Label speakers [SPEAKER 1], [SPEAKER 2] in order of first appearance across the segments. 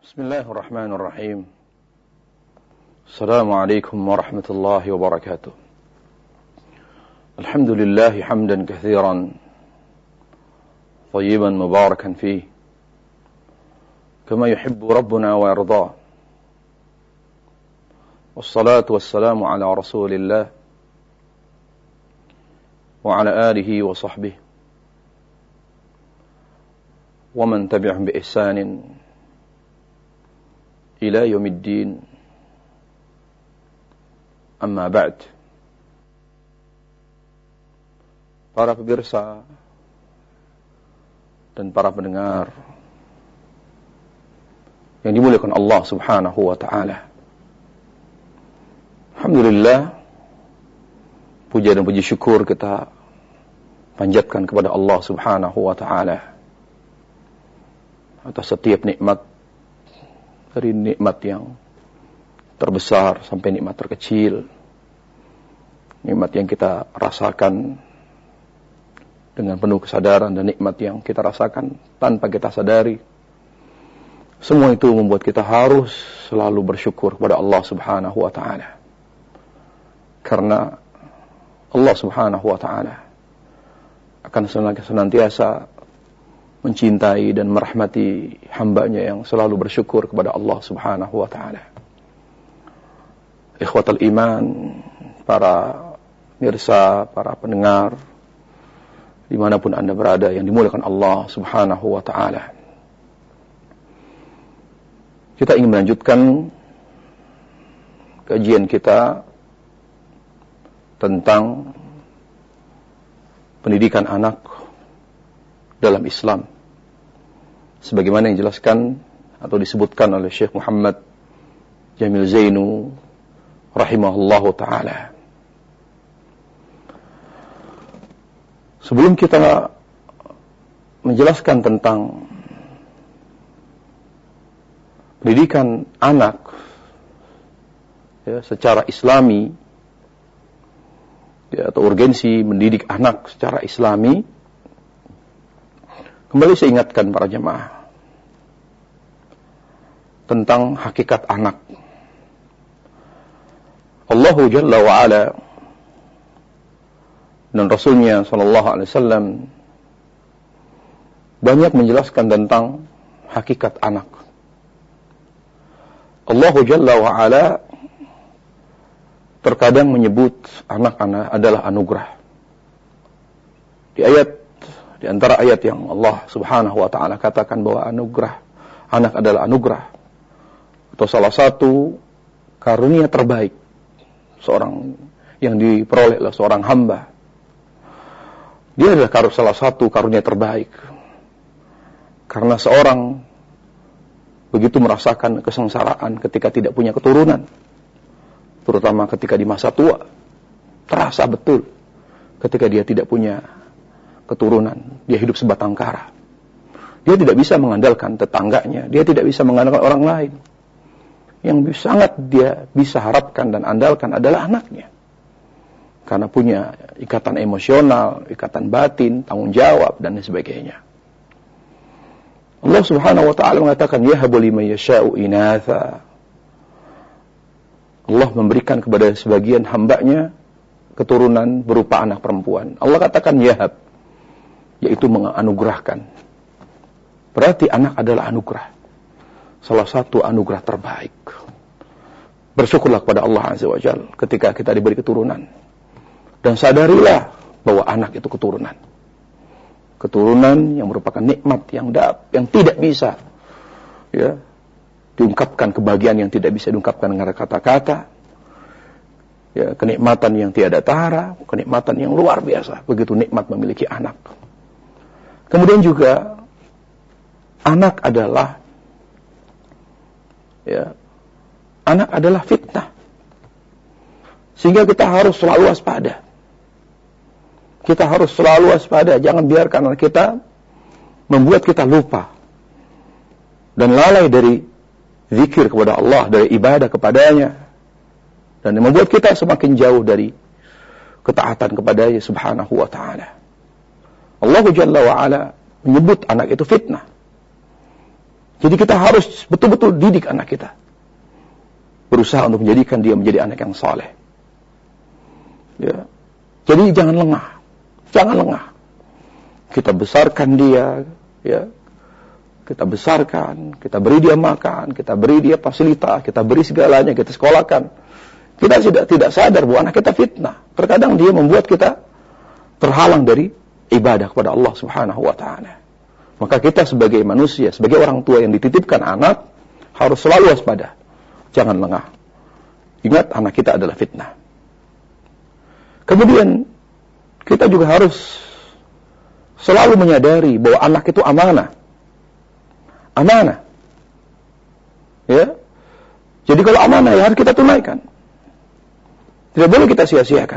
[SPEAKER 1] Bismillahirrahmanirrahim. Assalamualaikum warahmatullahi wabarakatuh. Alhamdulillah hamdan katsiran tayyiban mubarakan fihi kama yuhibbu rabbuna wa yarda. Wassalatu wassalamu ala Rasulillah wa ala alihi wa sahbihi wa man tabi'ahum bi ihsanin ila yaumiddin. Amma ba'd. Para pemirsa dan para pendengar yang dimuliakan Allah Subhanahu wa taala. Alhamdulillah, puja dan puji syukur kita panjatkan kepada Allah Subhanahu wa taala atas setiap nikmat, dari nikmat yang terbesar sampai nikmat terkecil, nikmat yang kita rasakan dengan penuh kesadaran dan nikmat yang kita rasakan tanpa kita sadari. Semua itu membuat kita harus selalu bersyukur kepada Allah Subhanahu wa taala. Karena Allah Subhanahu wa taala akan senantiasa mencintai dan merahmati hambanya yang selalu bersyukur kepada Allah Subhanahu wa ta'ala. Ikhwatal iman, para mirsa, para pendengar, dimanapun anda berada yang dimuliakan Allah Subhanahu wa ta'ala. Kita ingin melanjutkan kajian kita tentang pendidikan anak dalam Islam, sebagaimana yang dijelaskan atau disebutkan oleh Syekh Muhammad Jamil Zainu rahimahullahu ta'ala. Sebelum kita menjelaskan tentang pendidikan anak secara Islami, atau urgensi mendidik anak secara Islami, kembali saya ingatkan para jemaah tentang hakikat anak. Allah Jalla wa'ala dan Rasulnya sallallahu alaihi wasallam banyak menjelaskan tentang hakikat anak. Allah Jalla wa'ala terkadang menyebut anak-anak adalah anugerah. Di antara ayat yang Allah Subhanahu wa ta'ala katakan bahwa anugerah, anak adalah anugerah, atau salah satu karunia terbaik seorang yang diperoleh oleh seorang hamba. Dia adalah salah satu karunia terbaik, karena seorang begitu merasakan kesengsaraan ketika tidak punya keturunan, terutama ketika di masa tua. Terasa betul ketika dia tidak punya keturunan, dia hidup sebatang kara. Dia tidak bisa mengandalkan tetangganya, dia tidak bisa mengandalkan orang lain. Yang sangat dia bisa harapkan dan andalkan adalah anaknya, karena punya ikatan emosional, ikatan batin, tanggung jawab, dan sebagainya. Allah Subhanahu wa ta'ala mengatakan, yahabu liman yasha'u inatha. Allah memberikan kepada sebagian hambanya keturunan berupa anak perempuan. Allah katakan yahab, yaitu menganugerahkan. Berarti anak adalah anugerah, salah satu anugerah terbaik. Bersyukurlah kepada Allah Azza wa Jalla ketika kita diberi keturunan, dan sadarilah bahwa anak itu keturunan. Keturunan yang merupakan nikmat yang tidak bisa diungkapkan, kebahagiaan yang tidak bisa diungkapkan dengan kata-kata, kenikmatan yang tiada tara, kenikmatan yang luar biasa. Begitu nikmat memiliki anak. Kemudian juga anak adalah fitnah, sehingga kita harus selalu waspada. Kita harus selalu waspada, jangan biarkan anak kita membuat kita lupa dan lalai dari zikir kepada Allah, dari ibadah kepadanya, dan membuat kita semakin jauh dari ketaatan kepadanya Subhanahu wa ta'ala. Allah Jalla wa ala menyebut anak itu fitnah. Jadi kita harus betul-betul didik anak kita. Berusaha untuk menjadikan dia menjadi anak yang saleh. Ya. Jadi jangan lengah. Jangan lengah. Kita besarkan dia, ya. Kita besarkan, kita beri dia makan, kita beri dia fasilitas, kita beri segalanya, kita sekolahkan. Kita tidak sadar bahwa anak kita fitnah. Terkadang dia membuat kita terhalang dari ibadah kepada Allah Subhanahu wa taala. Maka kita sebagai manusia, sebagai orang tua yang dititipkan anak, harus selalu waspada. Jangan lengah. Ingat, anak kita adalah fitnah. Kemudian kita juga harus selalu menyadari bahwa anak itu amanah. Amanah. Ya. Jadi kalau amanah ya harus kita tunaikan. Tidak boleh kita sia-siakan.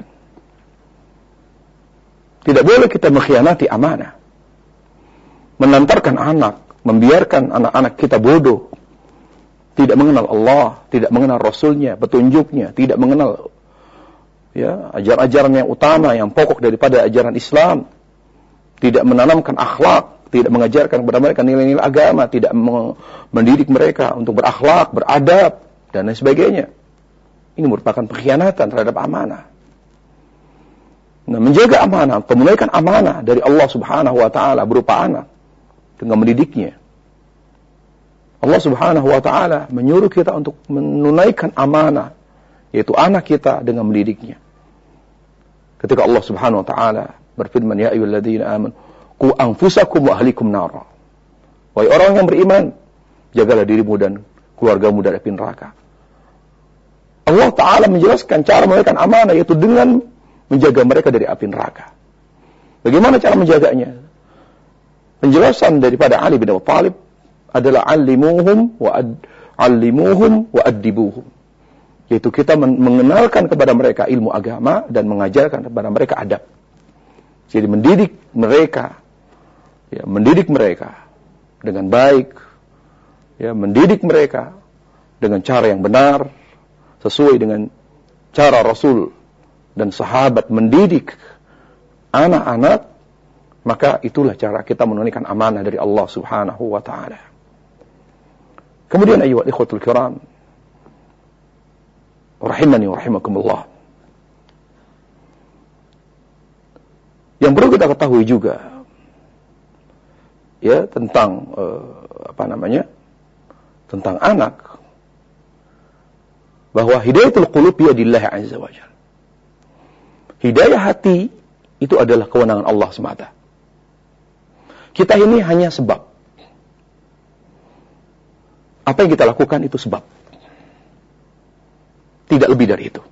[SPEAKER 1] Tidak boleh kita mengkhianati amanah. Menantarkan anak, membiarkan anak-anak kita bodoh. Tidak mengenal Allah, tidak mengenal Rasulnya, petunjuknya, tidak mengenal ya, ajaran-ajaran yang utama, yang pokok daripada ajaran Islam. Tidak menanamkan akhlak, tidak mengajarkan kepada mereka nilai-nilai agama, tidak mendidik mereka untuk berakhlak, beradab, dan lain sebagainya. Ini merupakan pengkhianatan terhadap amanah. Nah, menjaga amanah, menunaikan amanah dari Allah Subhanahu wa taala berupa anak dengan mendidiknya. Allah Subhanahu wa taala menyuruh kita untuk menunaikan amanah, yaitu anak kita dengan mendidiknya. Ketika Allah Subhanahu wa taala berfirman, ya ayyuhalladzina amanu qu anfusakum wa ahlikum nara. Wahai orang yang beriman, jagalah dirimu dan keluargamu dari api neraka. Allah Ta'ala menjelaskan cara menunaikan amanah, yaitu dengan menjaga mereka dari api neraka. Bagaimana cara menjaganya? Penjelasan daripada Ali bin Abi Thalib adalah allimuhum wa addibuhum. Yaitu kita mengenalkan kepada mereka ilmu agama dan mengajarkan kepada mereka adab. Jadi mendidik mereka, ya, mendidik mereka dengan baik, ya, mendidik mereka dengan cara yang benar, sesuai dengan cara Rasul dan sahabat mendidik anak-anak, maka itulah cara kita menunaikan amanah dari Allah Subhanahu wa taala. Kemudian ayyuhal ikhwatul kiram, rahimani wa rahimakumullah. Yang perlu kita ketahui juga ya tentang tentang anak, bahwa hidayatul qulub biyadillah azza wa jalla. Hidayah hati itu adalah kewenangan Allah semata. Kita ini hanya sebab. Apa yang kita lakukan itu sebab. Tidak lebih dari itu.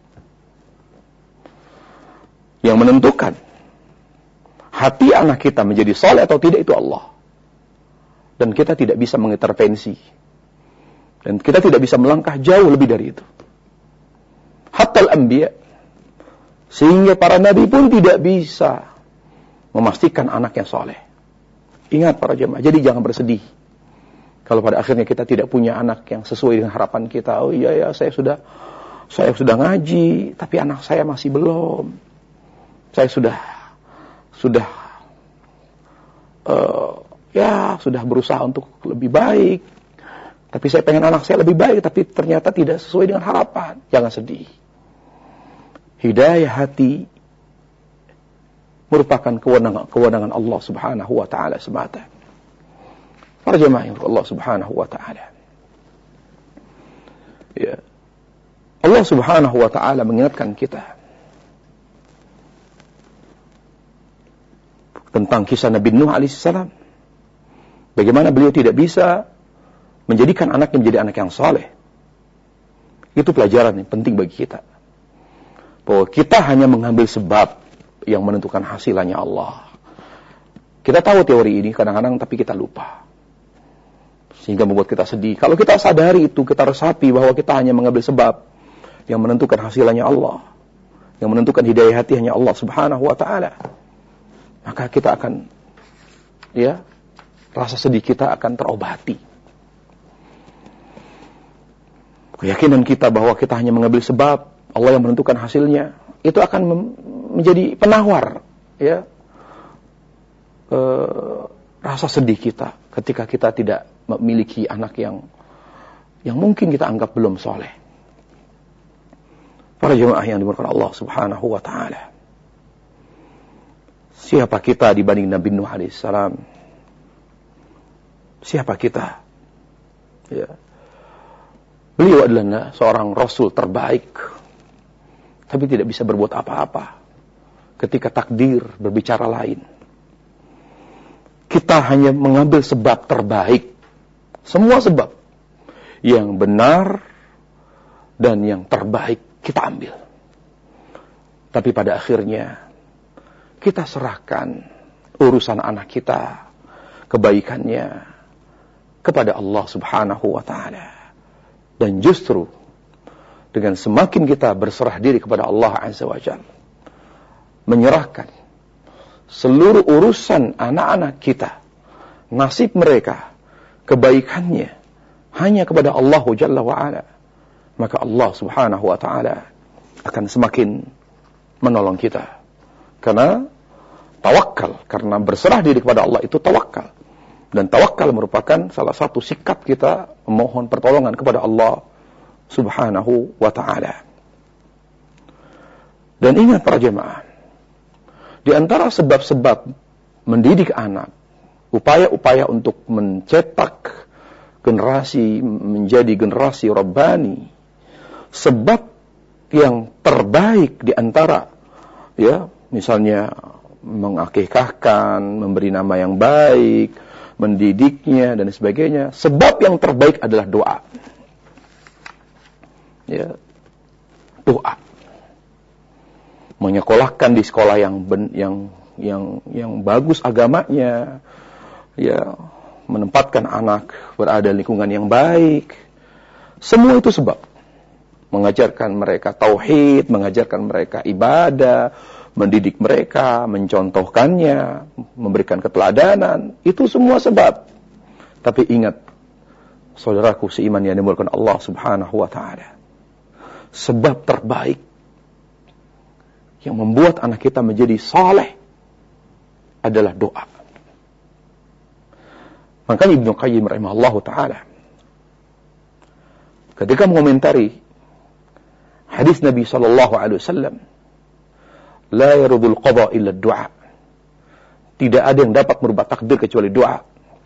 [SPEAKER 1] Yang menentukan hati anak kita menjadi saleh atau tidak itu Allah. Dan kita tidak bisa mengintervensi. Dan kita tidak bisa melangkah jauh lebih dari itu. Hatta al-anbiya, sehingga para nabi pun tidak bisa memastikan anaknya saleh. Ingat para jemaah, jadi jangan bersedih kalau pada akhirnya kita tidak punya anak yang sesuai dengan harapan kita. Oh iya ya, saya sudah ngaji, tapi anak saya masih belum. Saya sudah berusaha untuk lebih baik, tapi saya pengen anak saya lebih baik, tapi ternyata tidak sesuai dengan harapan. Jangan sedih. Hidayah hati merupakan kewenangan Allah Subhanahu wa taala semata. Para jemaah yang Allah Subhanahu wa taala. Ya. Allah Subhanahu wa taala mengingatkan kita tentang kisah Nabi Nuh alaihissalam. Bagaimana beliau tidak bisa menjadikan anaknya menjadi anak yang saleh. Itu pelajaran yang penting bagi kita. Bahwa kita hanya mengambil sebab yang menentukan hasilnya Allah. Kita tahu teori ini kadang-kadang, tapi kita lupa. Sehingga membuat kita sedih. Kalau kita sadari itu, kita resapi bahwa kita hanya mengambil sebab yang menentukan hasilnya Allah. Yang menentukan hidayah hati hanya Allah Subhanahu wa ta'ala. Maka kita akan, ya, rasa sedih kita akan terobati. Keyakinan kita bahwa kita hanya mengambil sebab, Allah yang menentukan hasilnya, itu akan menjadi penawar, ya, rasa sedih kita ketika kita tidak memiliki anak yang mungkin kita anggap belum soleh. Para jemaah yang dimuliakan Allah Subhanahu wa taala. Siapa kita dibanding Nabi Nuh alaihissalam? Siapa kita? Ya. Beliau adalah seorang rasul terbaik, tapi tidak bisa berbuat apa-apa ketika takdir berbicara lain. Kita hanya mengambil sebab terbaik, semua sebab yang benar dan yang terbaik kita ambil. Tapi pada akhirnya kita serahkan urusan anak kita, kebaikannya kepada Allah Subhanahu wa taala. Dan justru dengan semakin kita berserah diri kepada Allah Azza wa Jalla, menyerahkan seluruh urusan anak-anak kita, nasib mereka, kebaikannya hanya kepada Allah Jalla wa Ala, maka Allah Subhanahu wa taala akan semakin menolong kita. Karena tawakal, karena berserah diri kepada Allah itu tawakal. Dan tawakal merupakan salah satu sikap kita memohon pertolongan kepada Allah Subhanahu wa taala. Dan ingat para jemaah, di antara sebab-sebab mendidik anak, upaya-upaya untuk mencetak generasi menjadi generasi Rabbani, sebab yang terbaik di antara, ya, misalnya mengakikahkan, memberi nama yang baik, mendidiknya dan sebagainya, sebab yang terbaik adalah doa. Ya, doa. Menyekolahkan di sekolah yang bagus agamanya, ya, menempatkan anak berada di lingkungan yang baik. Semua itu sebab. Mengajarkan mereka tauhid, mengajarkan mereka ibadah, mendidik mereka, mencontohkannya, memberikan keteladanan, itu semua sebab. Tapi ingat, saudaraku seiman yang dimuliakan Allah Subhanahu wa taala, sebab terbaik yang membuat anak kita menjadi saleh adalah doa. Makanya Ibnu Qayyim rahimahullahu taala ketika mengomentari hadis Nabi sallallahu alaihi wasallam, la yarudul qada illa du'a, tidak ada yang dapat merubah takdir kecuali doa.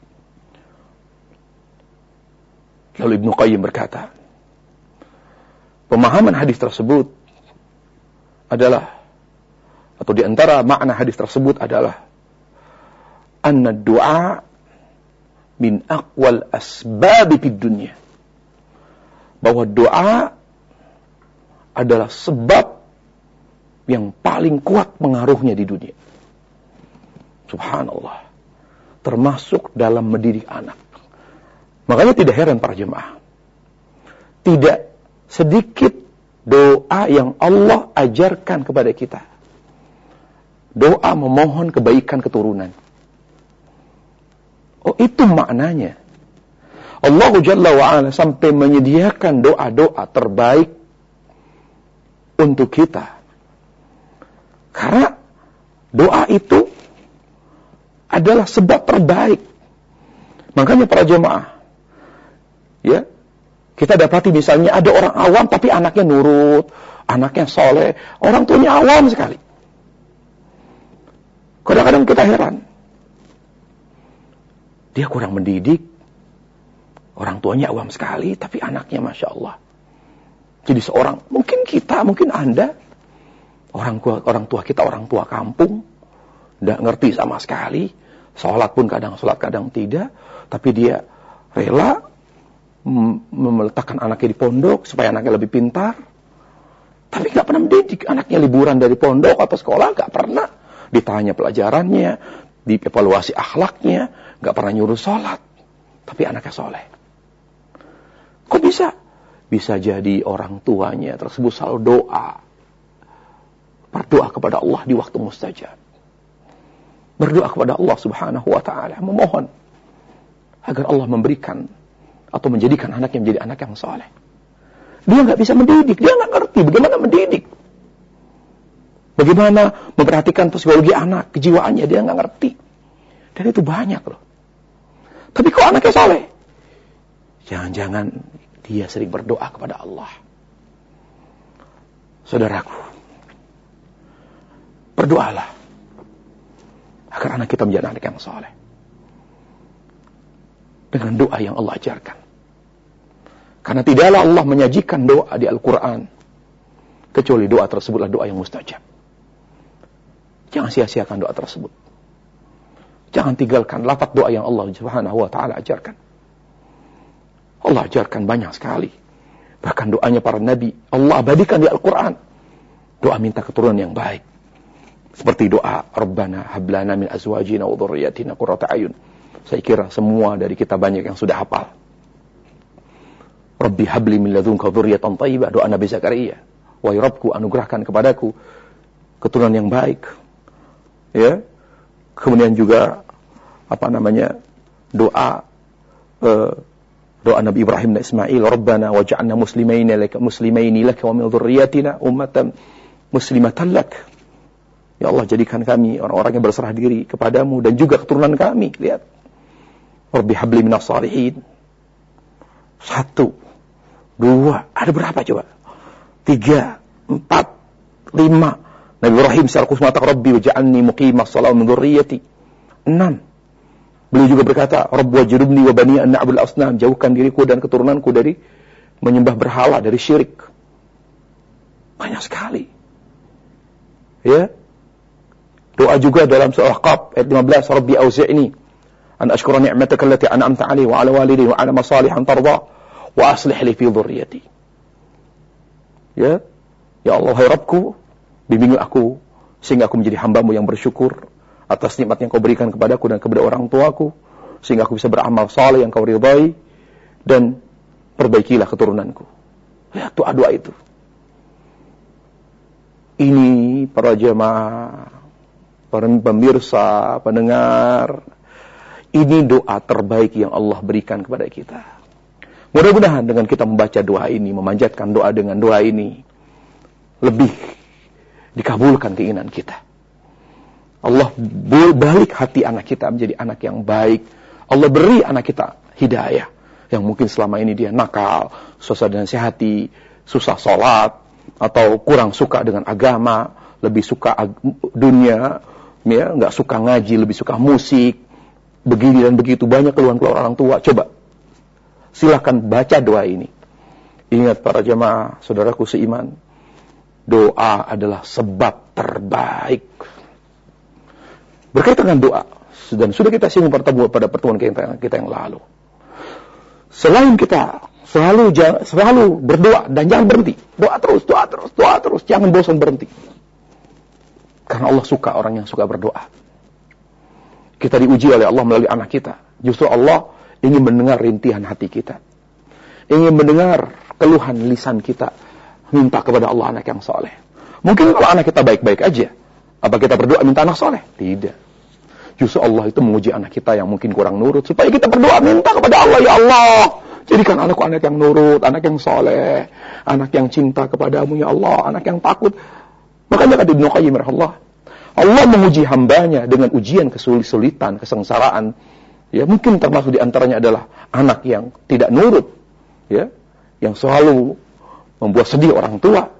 [SPEAKER 1] Lalu Ibnu Qayyim berkata, pemahaman hadis tersebut adalah, atau di antara makna hadis tersebut adalah, anna du'a min aqwal asbab fid dunya, bahwa doa adalah sebab yang paling kuat pengaruhnya di dunia. Subhanallah. Termasuk dalam mendidik anak. Makanya tidak heran para jemaah, tidak sedikit doa yang Allah ajarkan kepada kita. Doa memohon kebaikan keturunan. Oh, itu maknanya. Allah Jalla wa'ala sampai menyediakan doa-doa terbaik untuk kita. Karena doa itu adalah sebab terbaik. Makanya para jemaah, ya, kita dapati misalnya ada orang awam tapi anaknya nurut, anaknya soleh, orang tuanya awam sekali. Kadang-kadang kita heran, dia kurang mendidik, orang tuanya awam sekali, tapi anaknya Masya Allah. Jadi seorang, mungkin kita, mungkin Anda, orang tua kita orang tua kampung, tidak ngerti sama sekali, sholat pun kadang sholat kadang tidak, tapi dia rela meletakkan anaknya di pondok supaya anaknya lebih pintar, tapi nggak pernah mendidik anaknya. Liburan dari pondok atau sekolah nggak pernah ditanya pelajarannya, dievaluasi akhlaknya, nggak pernah nyuruh sholat, tapi anaknya soleh. Kok bisa? Bisa jadi orang tuanya tersebut selalu doa, berdoa kepada Allah di waktu mustajab, berdoa kepada Allah Subhanahu wa ta'ala, memohon agar Allah memberikan atau menjadikan anaknya menjadi anak yang saleh. Dia nggak bisa mendidik, dia nggak ngerti bagaimana mendidik, bagaimana memperhatikan psikologi anak, kejiwaannya dia nggak ngerti. Dan itu banyak loh. Tapi kok anaknya saleh? Jangan-jangan dia sering berdoa kepada Allah. Saudaraku, berdoalah agar anak kita menjadi anak yang saleh. Dengan doa yang Allah ajarkan. Karena tidaklah Allah menyajikan doa di Al-Quran kecuali doa tersebutlah doa yang mustajab. Jangan sia-siakan doa tersebut. Jangan tinggalkan lafaz doa yang Allah Subhanahu wa taala ajarkan. Allah ajarkan banyak sekali. Bahkan doanya para nabi Allah abadikan di Al-Quran. Doa minta keturunan yang baik. Seperti doa Rabbana hablana min azwajina wa dhurriyyatina qurrata a'yun. Saya kira semua dari kita banyak yang sudah hafal. Rabbi habli min ladunka dzurriyyatan thayyibah, doa Nabi Zakaria. Wahai Rabbku, anugerahkan kepadaku keturunan yang baik. Ya. Kemudian juga doa Nabi Ibrahim dan Ismail, Rabbana waj'alna muslimaini laka wa min dzurriyyatina ummatan muslimatan lak. Ya Allah, jadikan kami orang-orang yang berserah diri kepadamu dan juga keturunan kami. Lihat. Rabbi habli minas salihin. 1, 2, ada berapa coba? 3, 4, 5. Nabi Ibrahim secara khusus mengatakan Rabbi waj'alni muqimas shalah min dzurriyyati. 6. Beliau juga berkata, Rabb waj'alni wa bani an na'budul asnam, jauhkan diriku dan keturunanku dari menyembah berhala, dari syirik. Banyak sekali. Ya. Doa juga dalam surah Qaf ayat 15, Rabbi auzi'ni an ashkura ni'mataka allati an'amta 'alayya wa 'ala walidayya wa 'ala masalihan tarda wa aslih li fi dhurriyyati. Ya. Ya Allah, hai Rabbku, bimbinglah aku sehingga aku menjadi hamba-Mu yang bersyukur atas nikmat yang Kau berikan kepadaku dan kepada orang tuaku, sehingga aku bisa beramal saleh yang Kau ridai, dan perbaikilah keturunanku. Lihat doa-doa itu. Ini para jemaah, para pemirsa, pendengar, ini doa terbaik yang Allah berikan kepada kita. Mudah-mudahan dengan kita membaca doa ini, memanjatkan doa dengan doa ini, lebih dikabulkan keinginan kita. Allah balik hati anak kita menjadi anak yang baik. Allah beri anak kita hidayah. Yang mungkin selama ini dia nakal, susah dinasihati, susah sholat, atau kurang suka dengan agama, lebih suka dunia, ya, nggak suka ngaji, lebih suka musik, begini dan begitu, banyak keluhan-keluhan orang tua. Coba, silakan baca doa ini. Ingat para jemaah, saudaraku seiman, doa adalah sebab terbaik. Berkaitan dengan doa, dan sudah kita singgung pada pertemuan kita yang lalu. Selain kita selalu berdoa dan jangan berhenti. Doa terus, jangan bosan berhenti. Karena Allah suka orang yang suka berdoa. Kita diuji oleh Allah melalui anak kita. Justru Allah ingin mendengar rintihan hati kita. Ingin mendengar keluhan lisan kita. Minta kepada Allah anak yang soleh. Mungkin kalau anak kita baik-baik aja, apa kita berdoa minta anak soleh? Tidak. Justru Allah itu menguji anak kita yang mungkin kurang nurut, supaya kita berdoa minta kepada Allah, ya Allah, jadikan anakku anak yang nurut, anak yang soleh, anak yang cinta kepadamu, ya Allah, anak yang takut. Makanya kata Ibnu Qayyim rahimahullah, Allah menguji hambanya dengan ujian kesulitan, kesengsaraan. Ya, mungkin termasuk di antaranya adalah anak yang tidak nurut, ya, yang selalu membuat sedih orang tua.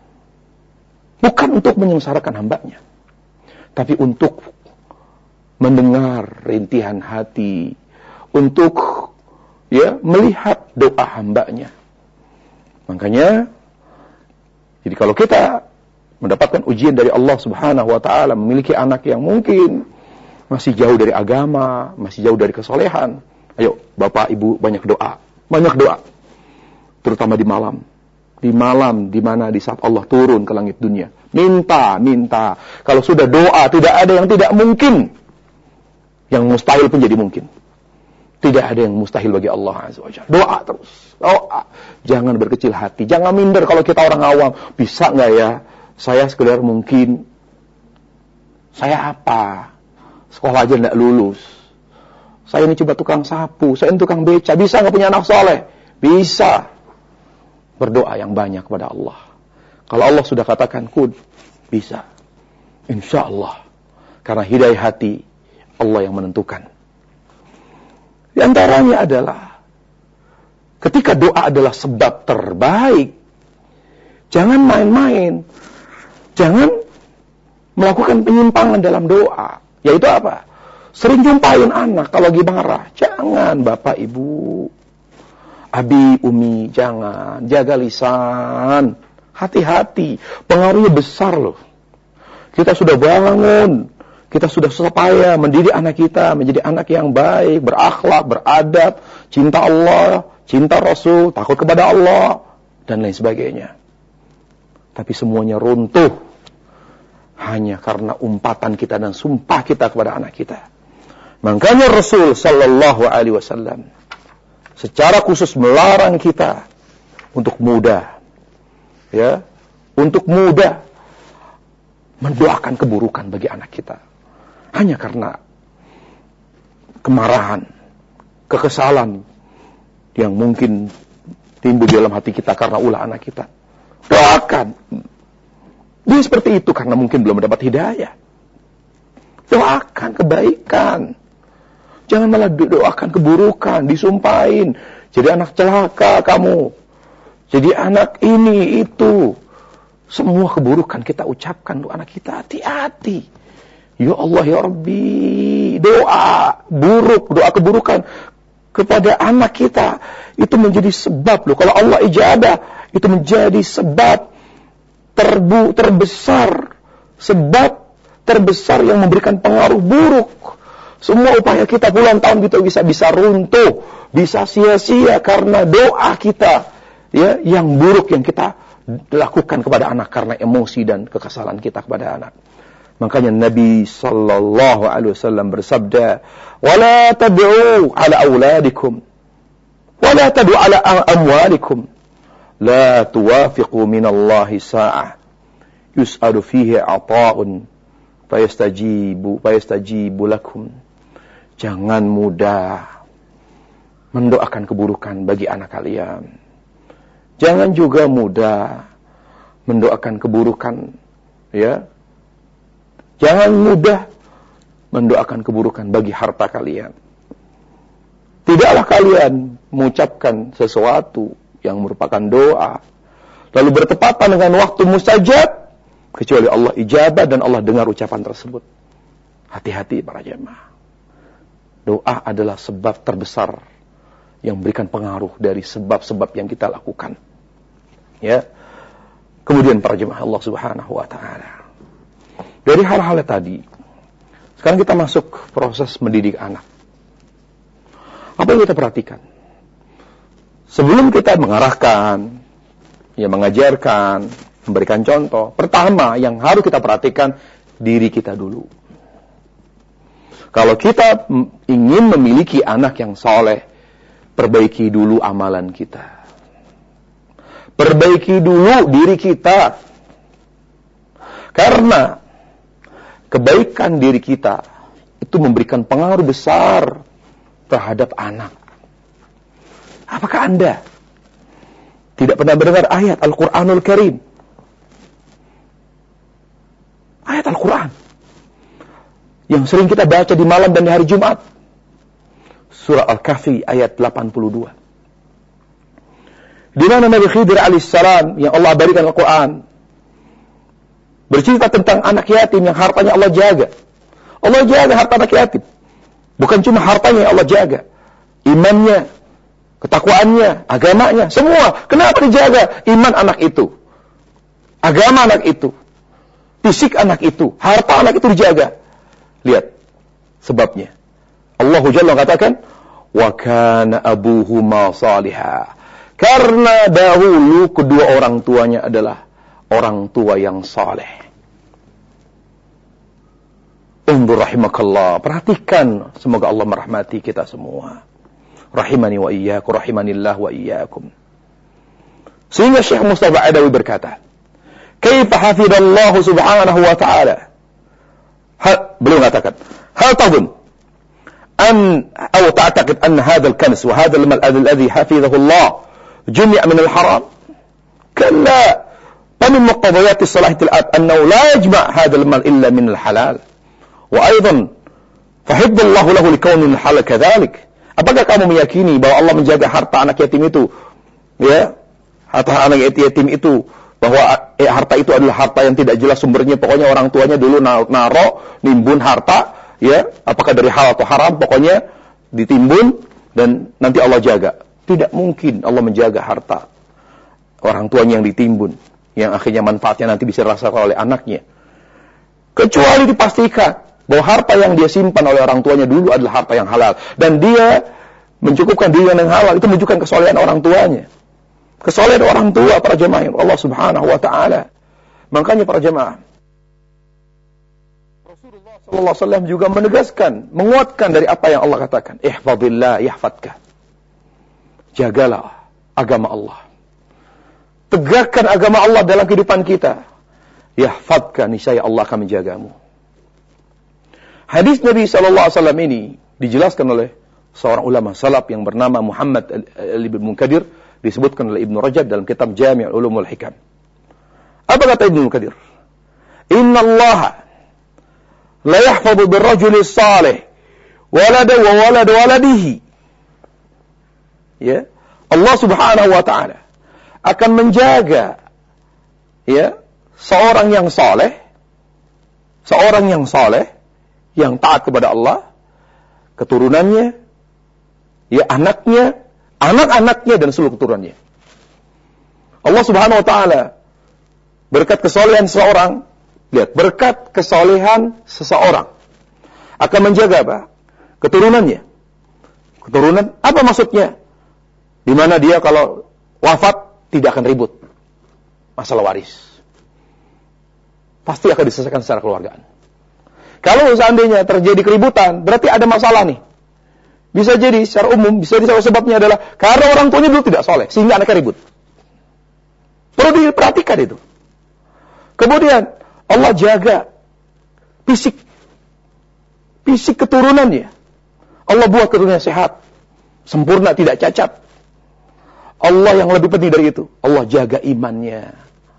[SPEAKER 1] Bukan untuk menyengsarakan hambanya, tapi untuk mendengar rintihan hati, untuk ya melihat doa hambanya. Makanya, jadi kalau kita mendapatkan ujian dari Allah Subhanahu wa taala, memiliki anak yang mungkin masih jauh dari agama, masih jauh dari kesolehan, ayo Bapak Ibu banyak doa. Terutama di malam. Di mana di saat Allah turun ke langit dunia. Minta. Kalau sudah doa, tidak ada yang tidak mungkin. Yang mustahil pun jadi mungkin. Tidak ada yang mustahil bagi Allah Azza wa Jalla. Doa terus. Doa. Jangan berkecil hati. Jangan minder kalau kita orang awam. Bisa nggak ya? Saya sekedar mungkin. Saya apa? Sekolah aja nggak lulus. Saya ini coba tukang sapu. Saya ini tukang beca. Bisa nggak punya anak soleh? Bisa. Berdoa yang banyak kepada Allah. Kalau Allah sudah katakan kun, bisa. Insya Allah. Karena hidayah hati Allah yang menentukan. Di antaranya adalah Ketika doa adalah sebab terbaik, jangan main-main. Jangan melakukan penyimpangan dalam doa. Yaitu apa? Sering jumpain anak kalau lagi marah. Jangan Bapak Ibu, Abi, Umi, jangan. Jaga lisan. Hati-hati. Pengaruhnya besar loh. Kita sudah bangun. Kita sudah supaya mendidik anak kita menjadi anak yang baik, berakhlak, beradab, cinta Allah, cinta Rasul, takut kepada Allah, dan lain sebagainya. Tapi semuanya runtuh hanya karena umpatan kita dan sumpah kita kepada anak kita. Makanya Rasul sallallahu alaihi wasallam secara khusus melarang kita untuk mudah, ya, untuk mudah mendoakan keburukan bagi anak kita. Hanya karena kemarahan, kekesalan yang mungkin timbul di dalam hati kita karena ulah anak kita. Doakan. Dia seperti itu karena mungkin belum mendapat hidayah. Doakan kebaikan. Jangan malah doakan keburukan, disumpahin. Jadi anak celaka kamu. Jadi anak ini, itu. Semua keburukan kita ucapkan untuk anak kita. Hati-hati. Ya Allah, ya Rabbi. Doa buruk, doa keburukan kepada anak kita. Itu menjadi sebab loh. Kalau Allah ijabah, itu menjadi sebab terbesar. Sebab terbesar yang memberikan pengaruh buruk. Semua upaya kita puluhan tahun kita bisa runtuh, bisa sia-sia karena doa kita, ya, yang buruk yang kita lakukan kepada anak karena emosi dan kekesalan kita kepada anak. Makanya Nabi sallallahu alaihi wasallam bersabda, "Wala tad'u ala auladikum, wala tad'u ala amwalikum, la tuwafiqu min Allah sa'ah, yus'alu fihi 'ata'un fayastajibu lakum." Jangan mudah mendoakan keburukan bagi anak kalian. Jangan juga mudah mendoakan keburukan, ya. Jangan mudah mendoakan keburukan bagi harta kalian. Tidaklah kalian mengucapkan sesuatu yang merupakan doa lalu bertepatan dengan waktu mustajab kecuali Allah ijabah dan Allah dengar ucapan tersebut. Hati-hati para jemaah. Doa adalah sebab terbesar yang memberikan pengaruh dari sebab-sebab yang kita lakukan. Ya. Kemudian para jemaah Allah Subhanahu wa taala. Dari hal-hal tadi, sekarang kita masuk proses mendidik anak. Apa yang kita perhatikan? Sebelum kita mengarahkan, ya, mengajarkan, memberikan contoh, pertama yang harus kita perhatikan diri kita dulu. Kalau kita ingin memiliki anak yang soleh, perbaiki dulu amalan kita. Perbaiki dulu diri kita. Karena kebaikan diri kita itu memberikan pengaruh besar terhadap anak. Apakah Anda tidak pernah mendengar ayat Al-Quranul Karim? Ayat Al-Quran yang sering kita baca di malam dan di hari Jumat. Surah Al-Kahfi ayat 82. Di mana Nabi Khidir alaihissalam yang Allah berikan Al-Quran bercerita tentang anak yatim yang hartanya Allah jaga. Allah jaga harta anak yatim. Bukan cuma hartanya yang Allah jaga. Imannya, ketakwaannya, agamanya, semua. Kenapa dijaga? Iman anak itu. Agama anak itu. Fisik anak itu. Harta anak itu dijaga. Lihat sebabnya. Allah Jalla katakan, "Wa kana abuhuma salihah." Karena dahulu kedua orang tuanya adalah orang tua yang saleh. Undur rahimakallah. Perhatikan, semoga Allah merahmati kita semua. Rahimani wa iyyakum, rahimanillah wa iyyakum. Sehingga Syekh Mustafa Adawi berkata, "Kaifa hafidallahu subhanahu wa ta'ala?" Beliau mengatakan, "Hal tadun an atau ta'taqid an hadha al-kans wa hadha al-mal alladhi hafizahu Allah jami' min al-haram?" Kalla. ومن مقتضيات صلاحية الأب أنه لا يجمع هذا المال إلا من الحلال وأيضا فحب الله له لكون من الحلال كذلك Apakah kamu meyakini bahwa Allah menjaga harta anak yatim itu? Ya, harta anak yatim itu, bahwa harta itu adalah harta yang tidak jelas sumbernya, pokoknya orang tuanya dulu naro, nimbun harta, ya, apakah dari halal atau haram, pokoknya ditimbun dan nanti Allah jaga. Tidak mungkin Allah menjaga harta orang tuanya yang ditimbun, yang akhirnya manfaatnya nanti bisa dirasakan oleh anaknya. Kecuali dipastikan bahwa harta yang dia simpan oleh orang tuanya dulu adalah harta yang halal, dan dia mencukupkan diri dengan halal, itu menunjukkan kesolehan orang tuanya. Kesolehan orang tua para jemaah Allah Subhanahu wa taala. Makanya para jemaah, Rasulullah sallallahu alaihi wasallam juga menegaskan, menguatkan dari apa yang Allah katakan, ihfazillah yahfadka. Jagalah agama Allah. Tegakkan agama Allah dalam kehidupan kita. Yahfadka, niscaya Allah akan menjagamu. Hadis Nabi sallallahu alaihi wasallam ini dijelaskan oleh seorang ulama salaf yang bernama Muhammad ibn Munkadir, disebutkan oleh Ibnu Rajab dalam kitab Jami' Ulumul Hikam. Apa kata Ibnu Munkadir? Inna Allah la yahfadhu birrajuli salih walada wa walad waladihi. Ya, Allah Subhanahu wa taala akan menjaga, ya, seorang yang saleh, yang taat kepada Allah, keturunannya, ya, anaknya, anak-anaknya dan seluruh keturunannya. Allah Subhanahu wa taala berkat kesolehan seseorang, lihat, berkat kesolehan seseorang akan menjaga apa? Keturunannya. Keturunan apa maksudnya? Di mana dia kalau wafat tidak akan ribut masalah waris. Pasti akan diselesaikan secara keluargaan. Kalau seandainya terjadi keributan, berarti ada masalah nih. Bisa jadi secara umum, bisa jadi sebabnya adalah karena orang tuanya dulu tidak soleh, sehingga anaknya ribut. Perlu diperhatikan itu. Kemudian Allah jaga fisik keturunannya. Allah buat keturunannya sehat, sempurna, tidak cacat. Allah yang lebih penting dari itu, Allah jaga imannya,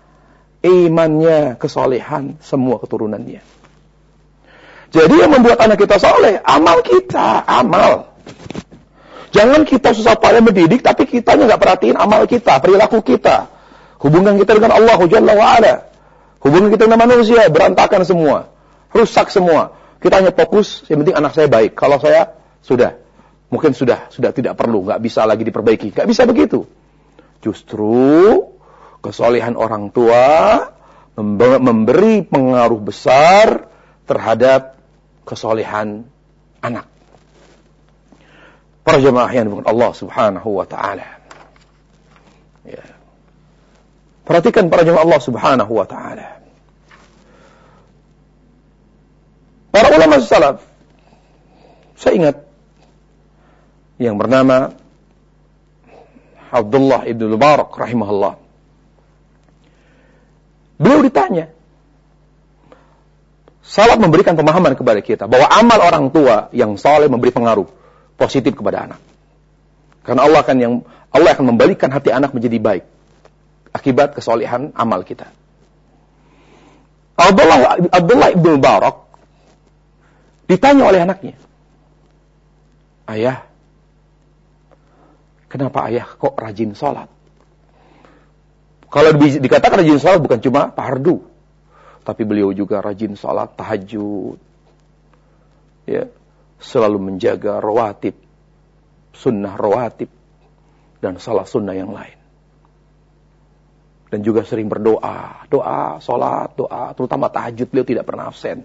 [SPEAKER 1] kesolehan semua keturunannya. Jadi yang membuat anak kita soleh, amal kita, amal. Jangan kita susah payah mendidik, tapi kitanya nggak perhatiin amal kita, perilaku kita, hubungan kita dengan Allah Jalla wa'ala, hubungan kita dengan manusia, berantakan semua, rusak semua. Kita hanya fokus, yang penting anak saya baik. Kalau saya mungkin sudah tidak perlu, nggak bisa lagi diperbaiki. Nggak bisa begitu. Justru kesolehan orang tua memberi pengaruh besar terhadap kesolehan anak. Para jemaah yang dimuliakan Allah Subhanahu wa taala. Ya. Perhatikan para jemaah Allah Subhanahu wa taala. Para ulama salaf, saya ingat yang bernama Abdullah ibn Mubarak rahimahullah. Beliau ditanya, salaf memberikan pemahaman kepada kita bahwa amal orang tua yang saleh memberi pengaruh positif kepada anak. Karena Allah akan membalikkan hati anak menjadi baik akibat kesolehan amal kita. Abdullah ibn Mubarak ditanya oleh anaknya, "Ayah, kenapa ayah kok rajin sholat?" Kalau dikatakan rajin sholat bukan cuma fardu, tapi beliau juga rajin sholat tahajud, ya, selalu menjaga rawatib, sunnah rawatib, dan salat sunnah yang lain. Dan juga sering berdoa, sholat, terutama tahajud beliau tidak pernah absen.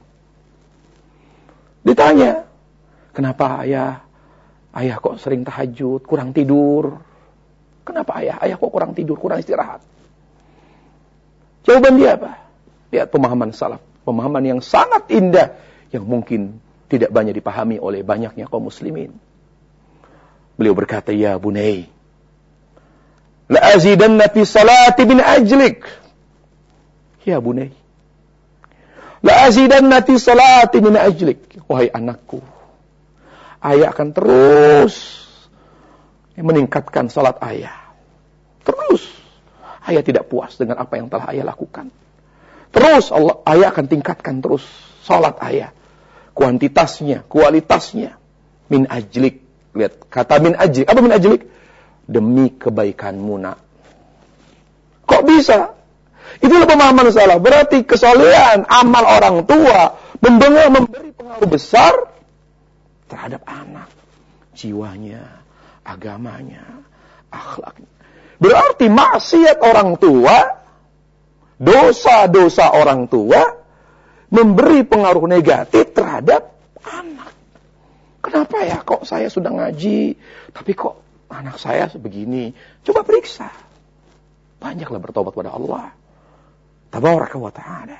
[SPEAKER 1] Ditanya, kenapa ayah kok sering tahajud, kurang tidur? Kenapa ayah kok kurang tidur, kurang istirahat? Jawaban dia apa? Lihat pemahaman salaf, pemahaman yang sangat indah, yang mungkin tidak banyak dipahami oleh banyaknya kaum muslimin. Beliau berkata, "Ya bunai, la azidanna fi salati min ajlik." Ya bunai, la azidanna fi salati min ajlik. Wahai anakku, ayah akan terus meningkatkan salat ayah. Terus. Ayah tidak puas dengan apa yang telah ayah lakukan. Terus ayah akan tingkatkan terus salat ayah. Kuantitasnya, kualitasnya. Min ajlik. Lihat, kata min ajlik. Apa min ajlik? Demi kebaikanmu, nak. Kok bisa? Itulah pemahaman salah. Berarti kesolehan amal orang tua memberi pengaruh besar terhadap anak. Jiwanya, agamanya, akhlaknya. Berarti maksiat orang tua, dosa-dosa orang tua memberi pengaruh negatif terhadap anak. Kenapa ya kok saya sudah ngaji, tapi kok anak saya sebegini? Coba periksa. Banyaklah bertobat pada Allah Tabaraka wa ta'ala.